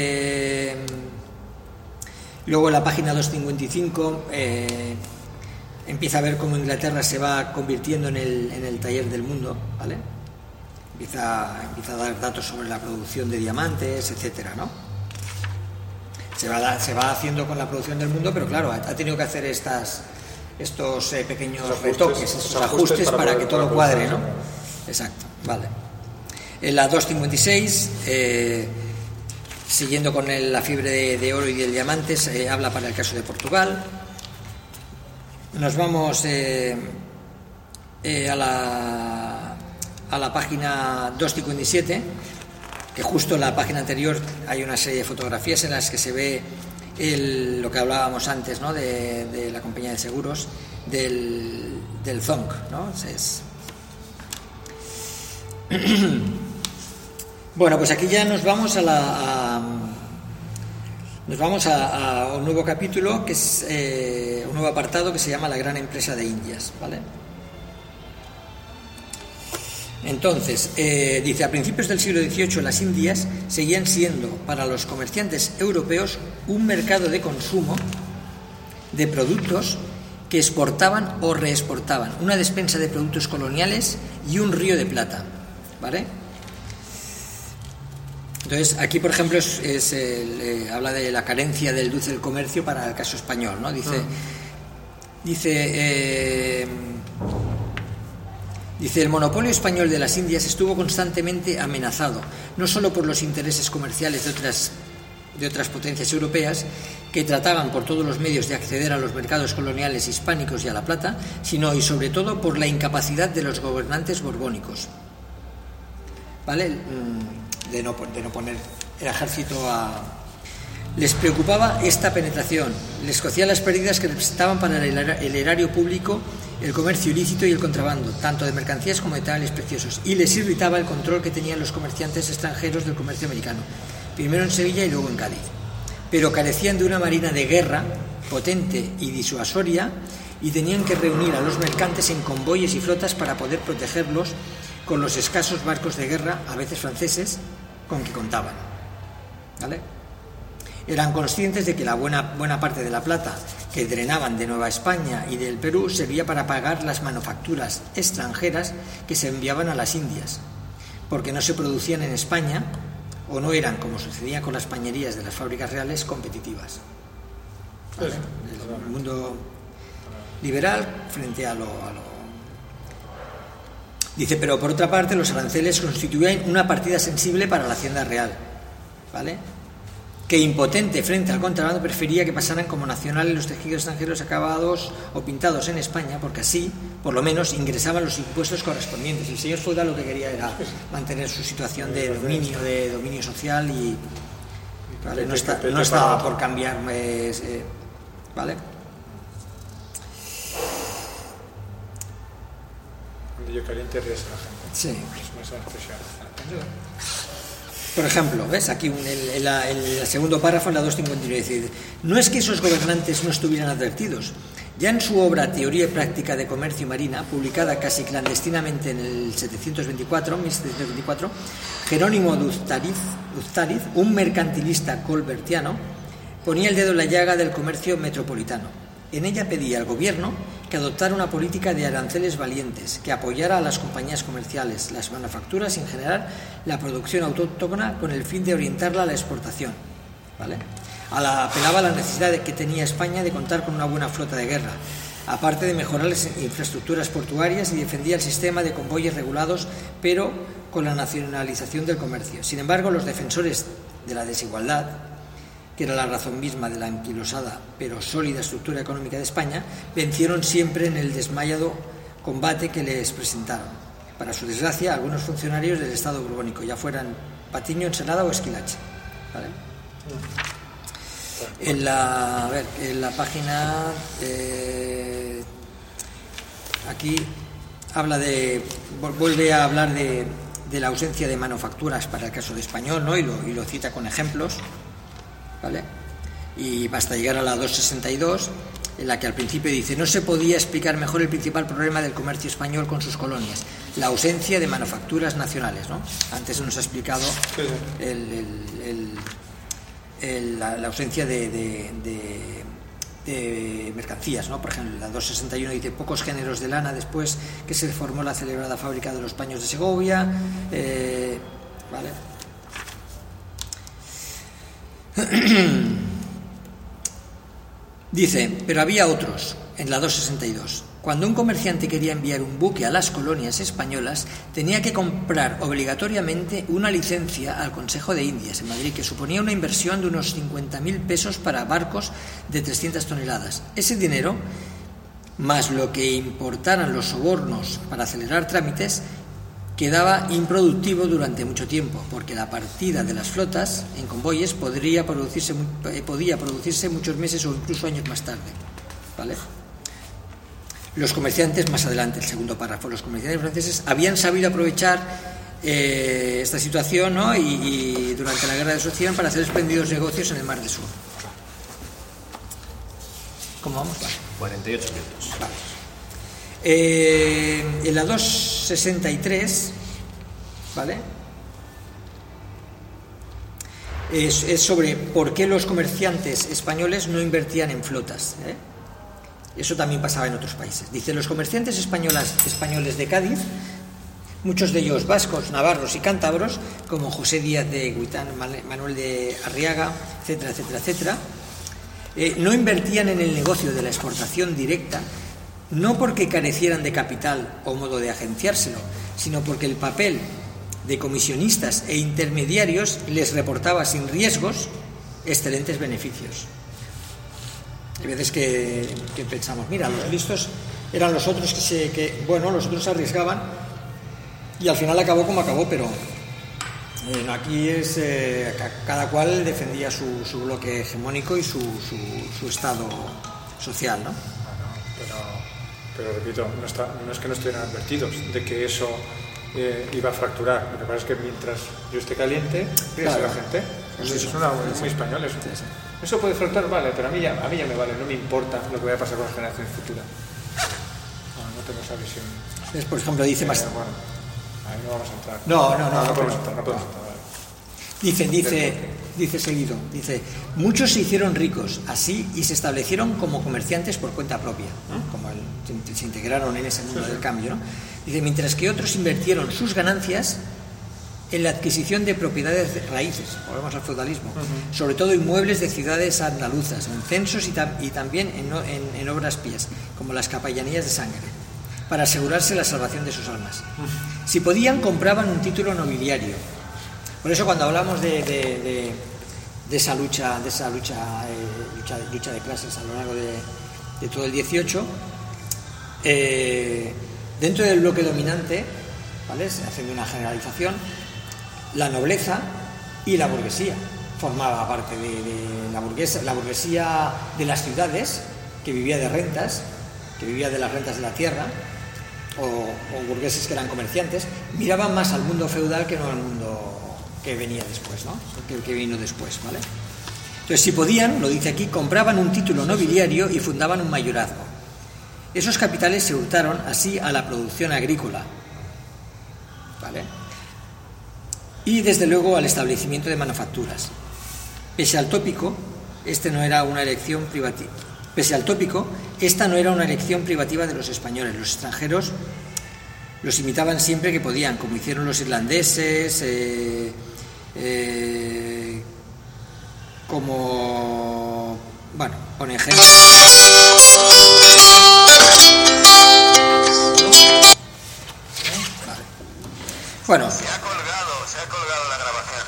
A: Luego en la página 255 empieza a ver cómo Inglaterra se va convirtiendo en el taller del mundo, ¿vale? Empieza a dar datos sobre la producción de diamantes, etcétera, ¿no? Se va haciendo con la producción del mundo, pero claro, ha tenido que hacer estos pequeños retoques, estos ajustes para que todo cuadre, ¿no? Exacto, vale. En la 256, siguiendo con la fiebre de oro y del diamante, habla para el caso de Portugal. Nos vamos a la página 257, que justo en la página anterior hay una serie de fotografías en las que se ve lo que hablábamos antes, ¿no? de la compañía de seguros, del Thong, ¿no? Bueno, pues aquí ya nos vamos a un nuevo capítulo, que es un nuevo apartado que se llama La gran empresa de Indias, ¿vale? Entonces, dice, a principios del siglo XVIII las Indias seguían siendo para los comerciantes europeos un mercado de consumo de productos que exportaban o reexportaban, una despensa de productos coloniales y un río de plata, ¿vale? Entonces, aquí, por ejemplo, habla de la carencia del dulce del comercio para el caso español, ¿no? Dice Dice, el monopolio español de las Indias estuvo constantemente amenazado, no solo por los intereses comerciales de otras potencias europeas, que trataban por todos los medios de acceder a los mercados coloniales hispánicos y a la plata, sino y sobre todo por la incapacidad de los gobernantes borbónicos, ¿vale? De no poner el ejército a... Les preocupaba esta penetración, les cocía las pérdidas que representaban para el erario público el comercio ilícito y el contrabando, tanto de mercancías como de metales preciosos, y les irritaba el control que tenían los comerciantes extranjeros del comercio americano, primero en Sevilla y luego en Cádiz. Pero carecían de una marina de guerra potente y disuasoria y tenían que reunir a los mercantes en convoyes y flotas para poder protegerlos con los escasos barcos de guerra, a veces franceses, con que contaban, ¿vale? Eran conscientes de que la buena parte de la plata que drenaban de Nueva España y del Perú servía para pagar las manufacturas extranjeras que se enviaban a las Indias, porque no se producían en España o no eran, como sucedía con las pañerías de las fábricas reales, competitivas. ¿Vale? El mundo liberal frente a lo... Dice, pero por otra parte los aranceles constituían una partida sensible para la hacienda real, ¿vale? Que impotente frente al contrabando prefería que pasaran como nacionales los tejidos extranjeros acabados o pintados en España, porque así, por lo menos, ingresaban los impuestos correspondientes. El señor feudal lo que quería era mantener su situación de dominio social y, ¿vale? No estaba por cambiar, ¿vale?
B: Yo caliente ríes a la gente.
A: Sí.
B: Es una expresión.
A: Por ejemplo, ¿ves? Aquí el segundo párrafo, en la 259, dice, no es que esos gobernantes no estuvieran advertidos. Ya en su obra Teoría y Práctica de Comercio y Marina, publicada casi clandestinamente en el 1724, Jerónimo de Ustariz, un mercantilista colbertiano, ponía el dedo en la llaga del comercio metropolitano. En ella pedía al gobierno que adoptara una política de aranceles valientes, que apoyara a las compañías comerciales, las manufacturas y en general la producción autóctona con el fin de orientarla a la exportación, ¿vale? Apelaba a la necesidad que tenía España de contar con una buena flota de guerra, aparte de mejorar las infraestructuras portuarias, y defendía el sistema de convoyes regulados, pero con la nacionalización del comercio. Sin embargo, los defensores de la desigualdad, que era la razón misma de la anquilosada pero sólida estructura económica de España, vencieron siempre en el desmayado combate que les presentaron. Para su desgracia, algunos funcionarios del Estado borbónico, ya fueran Patiño, Ensenada o Esquilache, ¿vale? En la página aquí vuelve a hablar de la ausencia de manufacturas para el caso de Español, ¿no? y lo cita con ejemplos, ¿vale? Y hasta llegar a la 262, en la que al principio dice, no se podía explicar mejor el principal problema del comercio español con sus colonias, la ausencia de manufacturas nacionales, ¿no? Antes nos ha explicado la ausencia de mercancías, ¿no? Por ejemplo, en la 261 dice, pocos géneros de lana después que se formó la celebrada fábrica de los paños de Segovia, ¿vale? Dice, pero había otros, en la 262. Cuando un comerciante quería enviar un buque a las colonias españolas, tenía que comprar obligatoriamente una licencia al Consejo de Indias en Madrid, que suponía una inversión de unos 50.000 pesos para barcos de 300 toneladas. Ese dinero, más lo que importaran los sobornos para acelerar trámites, quedaba improductivo durante mucho tiempo, porque la partida de las flotas en convoyes podía producirse muchos meses o incluso años más tarde, ¿vale? Los comerciantes, más adelante, el segundo párrafo, los comerciantes franceses habían sabido aprovechar esta situación, ¿no? y durante la Guerra de Sucesión para hacer espléndidos negocios en el Mar del Sur. ¿Cómo vamos? Vale.
C: 48 minutos.
A: Vale. En la 263, ¿vale? Es sobre por qué los comerciantes españoles no invertían en flotas, ¿eh? Eso también pasaba en otros países. Dice, los comerciantes españoles de Cádiz, muchos de ellos vascos, navarros y cántabros, como José Díaz de Guitán, Manuel de Arriaga, etcétera, etcétera, etcétera, no invertían en el negocio de la exportación directa, no porque carecieran de capital o modo de agenciárselo, sino porque el papel de comisionistas e intermediarios les reportaba sin riesgos excelentes beneficios. Hay veces que pensamos, mira, los listos eran los otros los otros arriesgaban y al final acabó como acabó, pero aquí es cada cual defendía su bloque hegemónico y su estado social, ¿no?
B: Pero repito, no es que no estuvieran advertidos de que eso iba a fracturar. Lo que pasa es que mientras yo esté caliente, fíjese la gente. Eso es muy español eso. Sí. Eso puede fracturar, vale, pero a mí ya me vale, no me importa lo que vaya a pasar con las generaciones futuras. No tengo esa visión.
A: Entonces, por ejemplo, dice más...
B: Bueno, ahí no vamos a entrar.
A: No
B: podemos entrar. Vale.
A: Dice seguido, muchos se hicieron ricos así y se establecieron como comerciantes por cuenta propia, ¿no? Como se integraron en ese mundo del cambio, ¿no? Dice, mientras que otros invirtieron sus ganancias en la adquisición de propiedades raíces, volvemos al feudalismo, sobre todo inmuebles de ciudades andaluzas, en censos y también en obras pías, como las capellanías de sangre, para asegurarse la salvación de sus almas. Si podían, compraban un título nobiliario. Por eso cuando hablamos de esa lucha de clases a lo largo de todo el 18, dentro del bloque dominante, ¿vale?, haciendo una generalización, la nobleza y la burguesía formaba parte de la burguesía de las ciudades, que vivía de rentas, que vivía de las rentas de la tierra, o burgueses que eran comerciantes, miraban más al mundo feudal que no al mundo que venía después, ¿no? Que vino después, ¿vale? Entonces, si podían, lo dice aquí, compraban un título nobiliario y fundaban un mayorazgo. Esos capitales se hurtaron así a la producción agrícola, ¿vale?, y desde luego al establecimiento de manufacturas. Pese al tópico, esta no era una elección privativa de los españoles. Los extranjeros los imitaban siempre que podían, como hicieron los irlandeses, como, bueno, por ejemplo. Bueno.
D: Se ha colgado la grabación.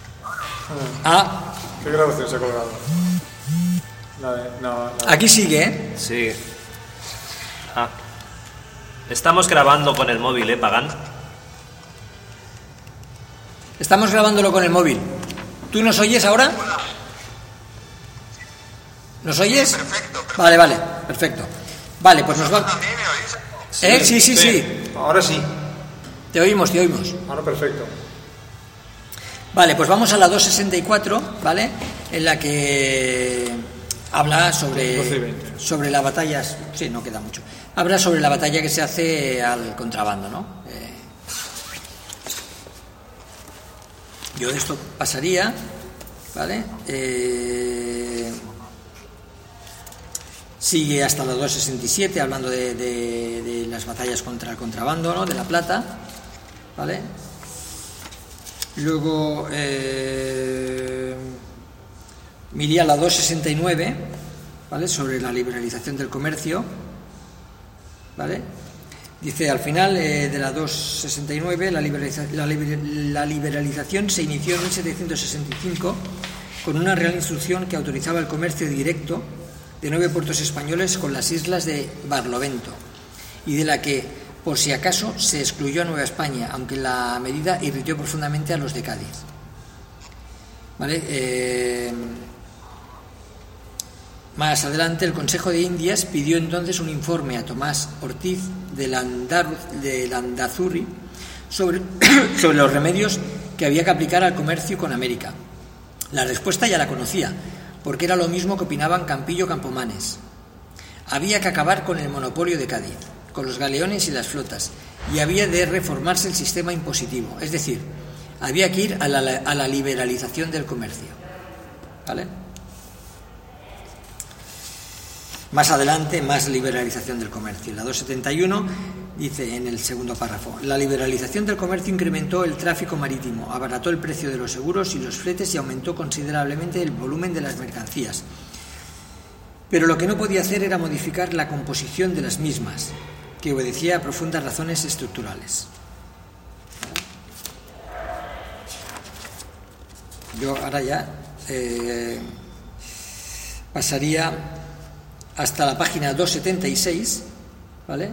B: ¿Qué grabación se ha colgado? No.
A: Aquí sigue, ¿eh?
C: Sí. Estamos grabando con el móvil, Pagan.
A: Estamos grabándolo con el móvil. ¿Tú nos oyes ahora? ¿Nos oyes?
D: Perfecto.
A: Vale, perfecto. Vale, pues nos va...
D: ¿A mí me oís?
A: Sí.
B: Ahora sí.
A: Te oímos.
B: Ahora perfecto.
A: Vale, pues vamos a la 264, ¿vale? En la que habla sobre la batalla. Sí, no queda mucho. Habla sobre la batalla que se hace al contrabando, ¿no? Yo de esto pasaría, ¿vale? Sigue hasta la 267 hablando de las batallas contra el contrabando, ¿no?, de la plata, ¿vale? Luego miría la 269, ¿vale?, sobre la liberalización del comercio, ¿vale? Dice, al final de la 269, la liberalización se inició en 1765 con una real instrucción que autorizaba el comercio directo de 9 puertos españoles con las islas de Barlovento, y de la que, por si acaso, se excluyó a Nueva España, aunque la medida irritó profundamente a los de Cádiz, ¿vale? Más adelante, el Consejo de Indias pidió entonces un informe a Tomás Ortiz de Landazuri sobre los remedios que había que aplicar al comercio con América. La respuesta ya la conocía, porque era lo mismo que opinaban Campillo Campomanes. Había que acabar con el monopolio de Cádiz, con los galeones y las flotas, y había de reformarse el sistema impositivo, es decir, había que ir a la liberalización del comercio, ¿vale? Más adelante, más liberalización del comercio. La 271 dice en el segundo párrafo: la liberalización del comercio incrementó el tráfico marítimo, abarató el precio de los seguros y los fletes y aumentó considerablemente el volumen de las mercancías. pero lo que no podía hacer era modificar la composición de las mismas, que obedecía a profundas razones estructurales. Yo ahora ya pasaría hasta la página 276, ¿vale?,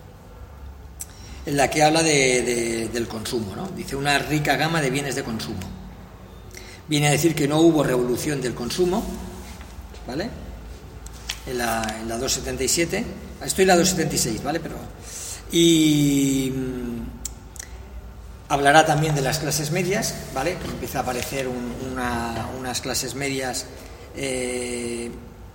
A: en la que habla del consumo, ¿no? Dice una rica gama de bienes de consumo. Viene a decir que no hubo revolución del consumo, ¿vale?, en la 277. Estoy en la 276, ¿vale? Y hablará también de las clases medias, ¿vale? Empieza a aparecer unas clases medias que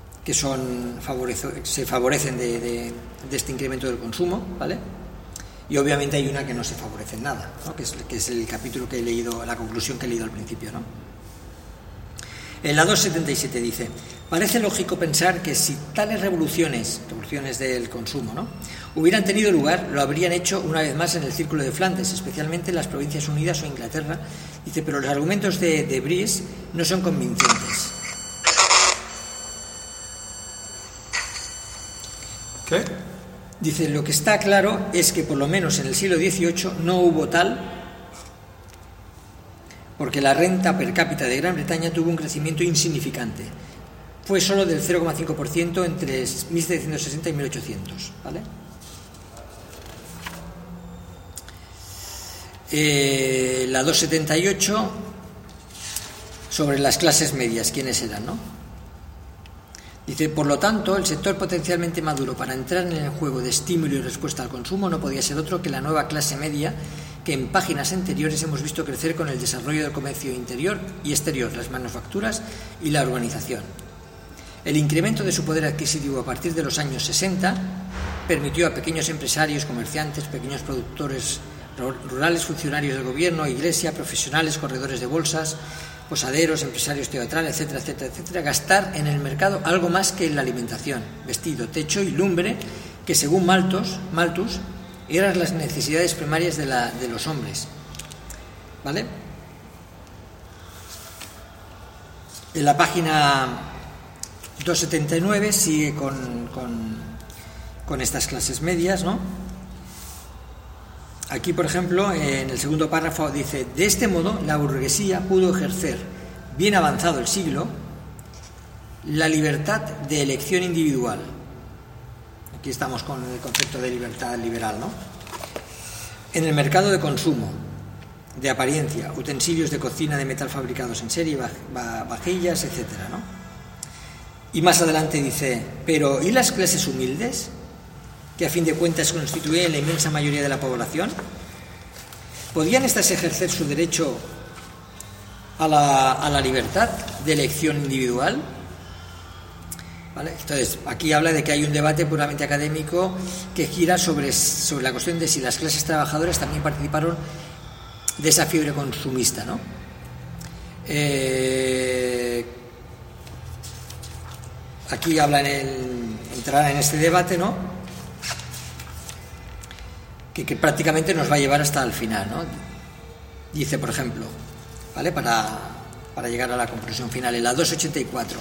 A: se favorecen de este incremento del consumo, ¿vale? Y obviamente hay una que no se favorece en nada, ¿no? que es el capítulo que he leído, la conclusión que he leído al principio, ¿no? En la 277 dice: parece lógico pensar que si tales revoluciones del consumo, ¿no?, hubieran tenido lugar, lo habrían hecho una vez más en el Círculo de Flandes, especialmente en las Provincias Unidas o Inglaterra. Dice, pero los argumentos de Brice no son convincentes.
B: ¿Qué?
A: Dice, lo que está claro es que por lo menos en el siglo XVIII no hubo tal, porque la renta per cápita de Gran Bretaña tuvo un crecimiento insignificante. Fue solo del 0,5% entre 1760 y 1800, ¿vale? La 278, sobre las clases medias, ¿quiénes eran, no? Dice, por lo tanto, el sector potencialmente maduro para entrar en el juego de estímulo y respuesta al consumo no podía ser otro que la nueva clase media, que en páginas anteriores hemos visto crecer con el desarrollo del comercio interior y exterior, las manufacturas y la urbanización. El incremento de su poder adquisitivo a partir de los años 60 permitió a pequeños empresarios, comerciantes, pequeños productores rurales, funcionarios del gobierno, iglesia, profesionales, corredores de bolsas, posaderos, empresarios teatrales, etcétera, etcétera, etcétera, gastar en el mercado algo más que en la alimentación, vestido, techo y lumbre, que según Malthus eran las necesidades primarias de los hombres, ¿vale? En la página 279 sigue con estas clases medias, ¿no? Aquí, por ejemplo, en el segundo párrafo dice: de este modo, la burguesía pudo ejercer, bien avanzado el siglo, la libertad de elección individual. Aquí estamos con el concepto de libertad liberal, ¿no? En el mercado de consumo, de apariencia, utensilios de cocina de metal fabricados en serie, vajillas, etcétera, ¿no? Y más adelante dice: pero ¿y las clases humildes, que a fin de cuentas constituían la inmensa mayoría de la población? ¿Podían éstas ejercer su derecho a la libertad de elección individual? ¿Vale? Entonces, aquí habla de que hay un debate puramente académico que gira sobre la cuestión de si las clases trabajadoras también participaron de esa fiebre consumista, ¿no? Aquí entrará en este debate, ¿no?, que prácticamente nos va a llevar hasta el final, ¿no? Dice, por ejemplo, ¿vale?, para llegar a la conclusión final, en la 284,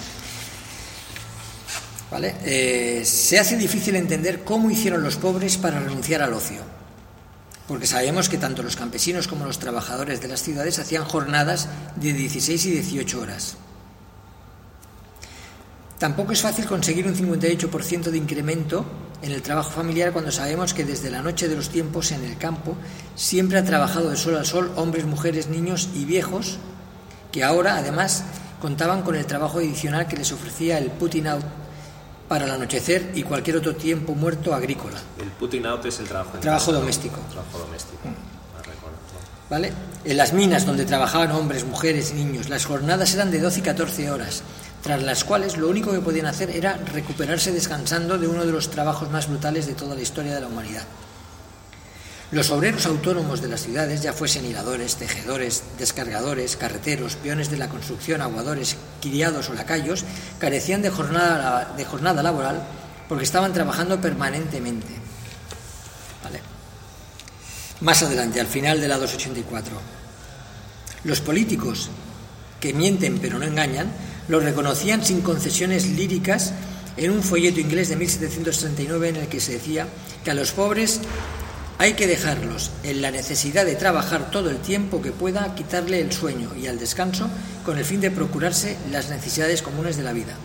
A: ¿vale? Se hace difícil entender cómo hicieron los pobres para renunciar al ocio, porque sabemos que tanto los campesinos como los trabajadores de las ciudades hacían jornadas de 16 y 18 horas. Tampoco es fácil conseguir un 58% de incremento en el trabajo familiar cuando sabemos que desde la noche de los tiempos en el campo siempre ha trabajado de sol a sol hombres, mujeres, niños y viejos, que ahora además contaban con el trabajo adicional que les ofrecía el putting out para el anochecer y cualquier otro tiempo muerto agrícola.
C: El putting out es el
A: trabajo doméstico.
C: Trabajo doméstico.
A: ¿Vale? En las minas donde trabajaban hombres, mujeres y niños, las jornadas eran de 12 y 14 horas, tras las cuales lo único que podían hacer era recuperarse descansando de uno de los trabajos más brutales de toda la historia de la humanidad. Los obreros autónomos de las ciudades, ya fuesen hiladores, tejedores, descargadores, carreteros, peones de la construcción, aguadores, criados o lacayos, carecían de jornada laboral porque estaban trabajando permanentemente. ¿Vale? Más adelante, al final de la 284, los políticos, que mienten pero no engañan, lo reconocían sin concesiones líricas en un folleto inglés de 1739 en el que se decía que a los pobres hay que dejarlos en la necesidad de trabajar todo el tiempo que pueda quitarle el sueño y el descanso con el fin de procurarse las necesidades comunes de la vida.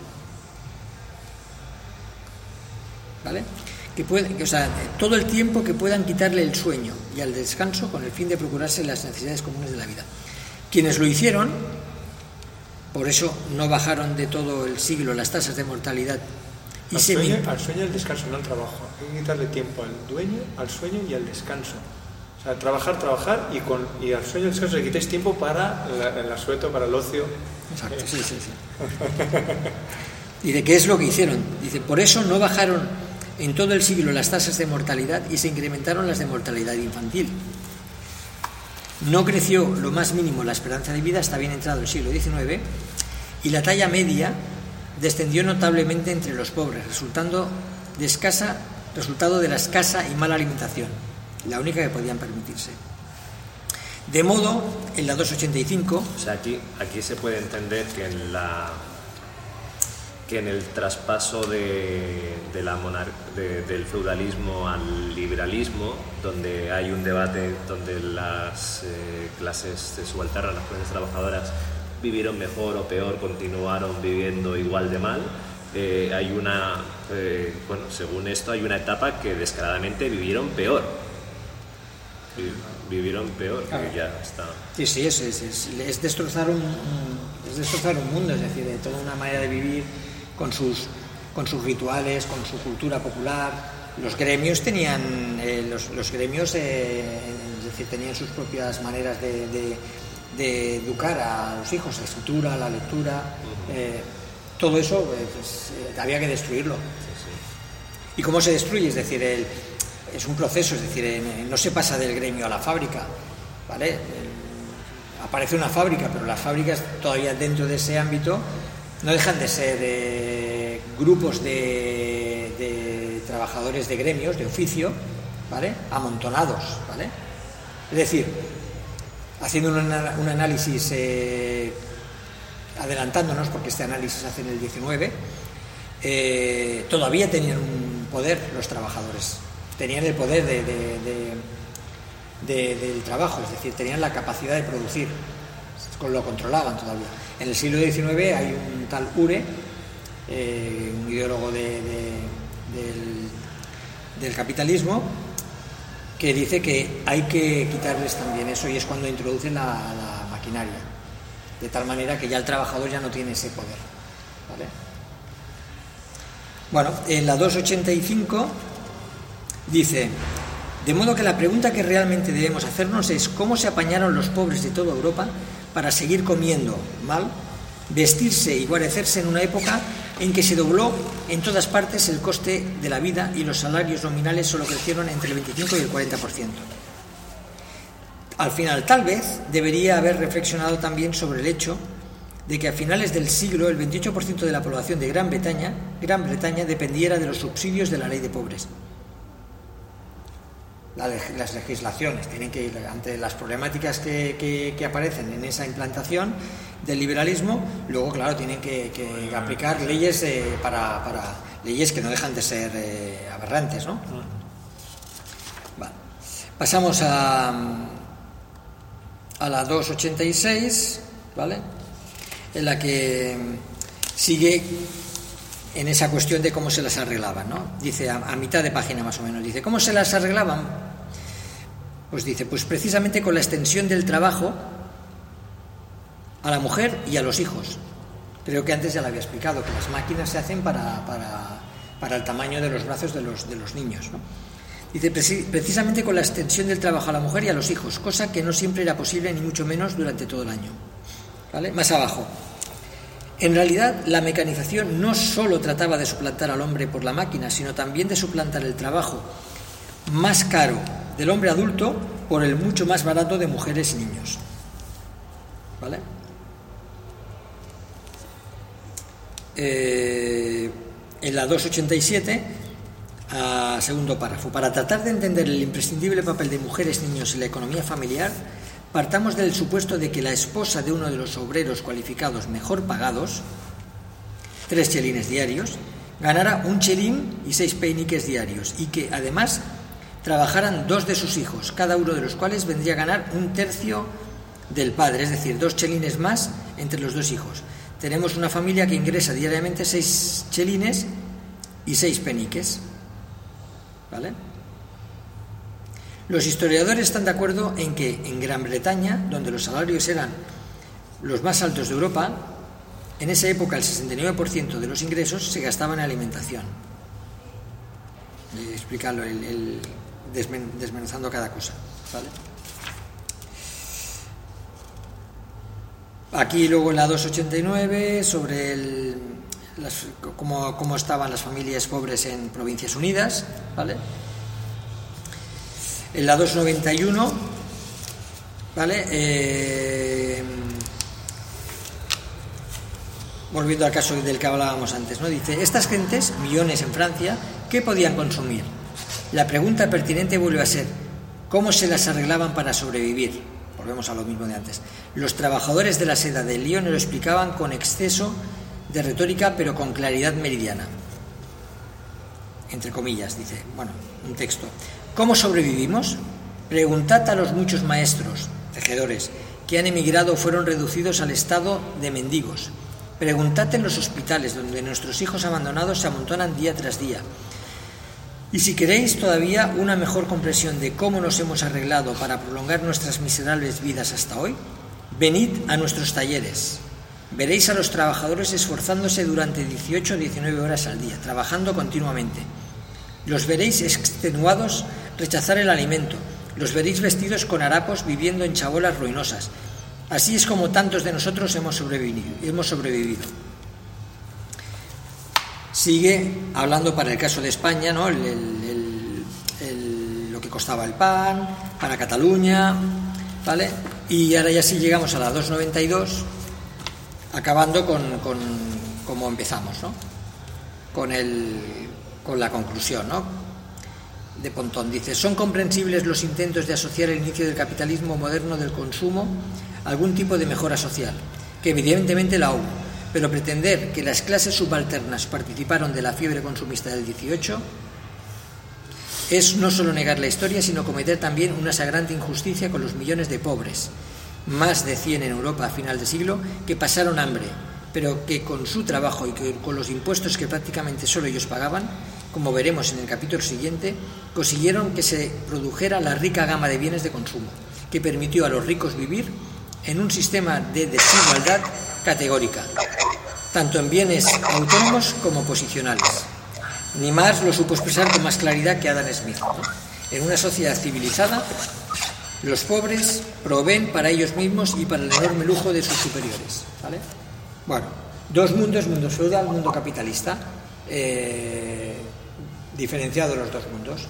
A: ¿Vale? Todo el tiempo que puedan quitarle el sueño y el descanso con el fin de procurarse las necesidades comunes de la vida. Quienes lo hicieron, por eso no bajaron de todo el siglo las tasas de mortalidad.
B: Al sueño y al descanso, no al trabajo. Hay que quitarle tiempo al sueño y al descanso. O sea, trabajar y al sueño y al descanso le quitéis tiempo para el asueto, para el ocio.
A: Exacto, sí. Dice, ¿qué es lo que hicieron? Dice, por eso no bajaron en todo el siglo las tasas de mortalidad y se incrementaron las de mortalidad infantil. No creció lo más mínimo la esperanza de vida hasta bien entrado el siglo XIX y la talla media descendió notablemente entre los pobres, resultado de la escasa y mala alimentación, la única que podían permitirse. De modo, en la 285...
C: O sea, aquí se puede entender que en el traspaso del feudalismo al liberalismo, donde hay un debate donde las clases subalternas, las clases trabajadoras, vivieron mejor o peor, continuaron viviendo igual de mal, hay según esto hay una etapa que descaradamente vivieron peor. Que ya está.
A: Sí, es destrozar un mundo, es decir, de toda una manera de vivir con sus rituales, con su cultura popular. Los gremios tenían tenían sus propias maneras de educar a los hijos, la escritura, la lectura, todo eso había que destruirlo. ¿Y cómo se destruye? Es decir, es un proceso, es decir, no se pasa del gremio a la fábrica, ¿vale? Aparece una fábrica, pero las fábricas todavía dentro de ese ámbito no dejan de ser grupos de trabajadores de gremios, de oficio, ¿vale? Amontonados, ¿vale? Es decir, haciendo un análisis, adelantándonos, porque este análisis se hace en el 19, todavía tenían un poder los trabajadores, tenían el poder del trabajo, es decir, tenían la capacidad de producir, lo controlaban todavía. En el siglo XIX hay un tal Ure, un ideólogo del capitalismo, que dice que hay que quitarles también eso, y es cuando introducen la maquinaria, de tal manera que ya el trabajador ya no tiene ese poder, ¿vale? Bueno, en la 285 dice: de modo que la pregunta que realmente debemos hacernos es cómo se apañaron los pobres de toda Europa para seguir comiendo mal, vestirse y guarecerse en una época en que se dobló en todas partes el coste de la vida y los salarios nominales solo crecieron entre el 25 y el 40%. Al final, tal vez, debería haber reflexionado también sobre el hecho de que a finales del siglo el 28% de la población de Gran Bretaña dependiera de los subsidios de la ley de pobres. Las legislaciones tienen que ir ante las problemáticas que aparecen en esa implantación del liberalismo. Luego, claro, tienen que aplicar leyes para leyes que no dejan de ser aberrantes, ¿no? Vale. Pasamos a la 286, ¿vale? En la que sigue en esa cuestión de cómo se las arreglaban, ¿no? Dice, a mitad de página más o menos, dice, ¿cómo se las arreglaban? Pues dice, pues precisamente con la extensión del trabajo a la mujer y a los hijos. Creo que antes ya lo había explicado, que las máquinas se hacen para el tamaño de los brazos de los niños, ¿no? Dice, precisamente con la extensión del trabajo a la mujer y a los hijos, cosa que no siempre era posible, ni mucho menos durante todo el año, ¿vale? Más abajo. En realidad, la mecanización no solo trataba de suplantar al hombre por la máquina, sino también de suplantar el trabajo más caro del hombre adulto por el mucho más barato de mujeres y niños, ¿vale? En la 287, segundo párrafo, para tratar de entender el imprescindible papel de mujeres, niños en la economía familiar, partamos del supuesto de que la esposa de uno de los obreros cualificados mejor pagados, 3 chelines diarios, ganara 1 chelín y 6 peniques diarios, y que además trabajaran 2 de sus hijos, cada uno de los cuales vendría a ganar 1/3 del padre, es decir, 2 chelines más entre los 2 hijos. Tenemos una familia que ingresa diariamente 6 chelines y 6 peniques, ¿vale? Los historiadores están de acuerdo en que en Gran Bretaña, donde los salarios eran los más altos de Europa, en esa época el 69% de los ingresos se gastaba en alimentación. Explicarlo, desmenuzando cada cosa, ¿vale? Aquí luego en la 289 sobre cómo estaban las familias pobres en Provincias Unidas, ¿vale? En la 291, ¿vale? Volviendo al caso del que hablábamos antes, ¿no? Dice, estas gentes, millones en Francia, ¿qué podían consumir? La pregunta pertinente vuelve a ser, ¿cómo se las arreglaban para sobrevivir? Volvemos a lo mismo de antes. Los trabajadores de la seda de Lyon lo explicaban con exceso de retórica, pero con claridad meridiana. Entre comillas, dice, bueno, un texto. ¿Cómo sobrevivimos? Preguntad a los muchos maestros, tejedores, que han emigrado o fueron reducidos al estado de mendigos. Preguntad en los hospitales, donde nuestros hijos abandonados se amontonan día tras día. Y si queréis todavía una mejor comprensión de cómo nos hemos arreglado para prolongar nuestras miserables vidas hasta hoy, venid a nuestros talleres. Veréis a los trabajadores esforzándose durante 18 o 19 horas al día, trabajando continuamente. Los veréis extenuados rechazar el alimento. Los veréis vestidos con harapos, viviendo en chabolas ruinosas. Así es como tantos de nosotros hemos sobrevivido. Sigue hablando para el caso de España, ¿no? Lo que costaba el pan, para Cataluña, ¿vale? Y ahora ya sí llegamos a la 292, acabando con como empezamos, ¿no? Con la conclusión, ¿no? De Pontón. Dice, son comprensibles los intentos de asociar el inicio del capitalismo moderno del consumo a algún tipo de mejora social, que evidentemente la hubo, pero pretender que las clases subalternas participaron de la fiebre consumista del 18 es no solo negar la historia, sino cometer también una sagrante injusticia con los millones de pobres, más de 100 en Europa a final de siglo, que pasaron hambre, pero que con su trabajo y con los impuestos que prácticamente solo ellos pagaban, como veremos en el capítulo siguiente, consiguieron que se produjera la rica gama de bienes de consumo, que permitió a los ricos vivir en un sistema de desigualdad categórica, tanto en bienes autónomos como posicionales. Ni más lo supo expresar con más claridad que Adam Smith, ¿no? En una sociedad civilizada, los pobres proveen para ellos mismos y para el enorme lujo de sus superiores, ¿vale? Bueno, 2 mundos, mundo feudal, mundo capitalista, diferenciados los 2 mundos.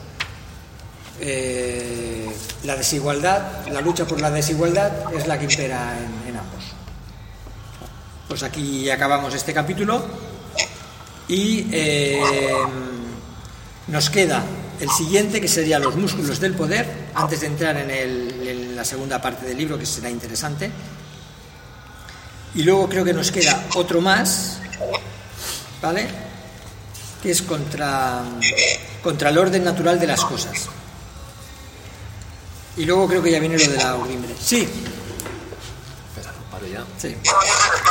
A: La desigualdad, la lucha por la desigualdad es la que impera en ambos. Pues aquí acabamos este capítulo y nos queda el siguiente, que sería los músculos del poder, antes de entrar en la segunda parte del libro, que será interesante. Y luego creo que nos queda otro más, ¿vale? Que es contra el orden natural de las cosas. Y luego creo que ya viene lo de la urdimbre. Sí.
C: Espera, paro ya.
A: Sí.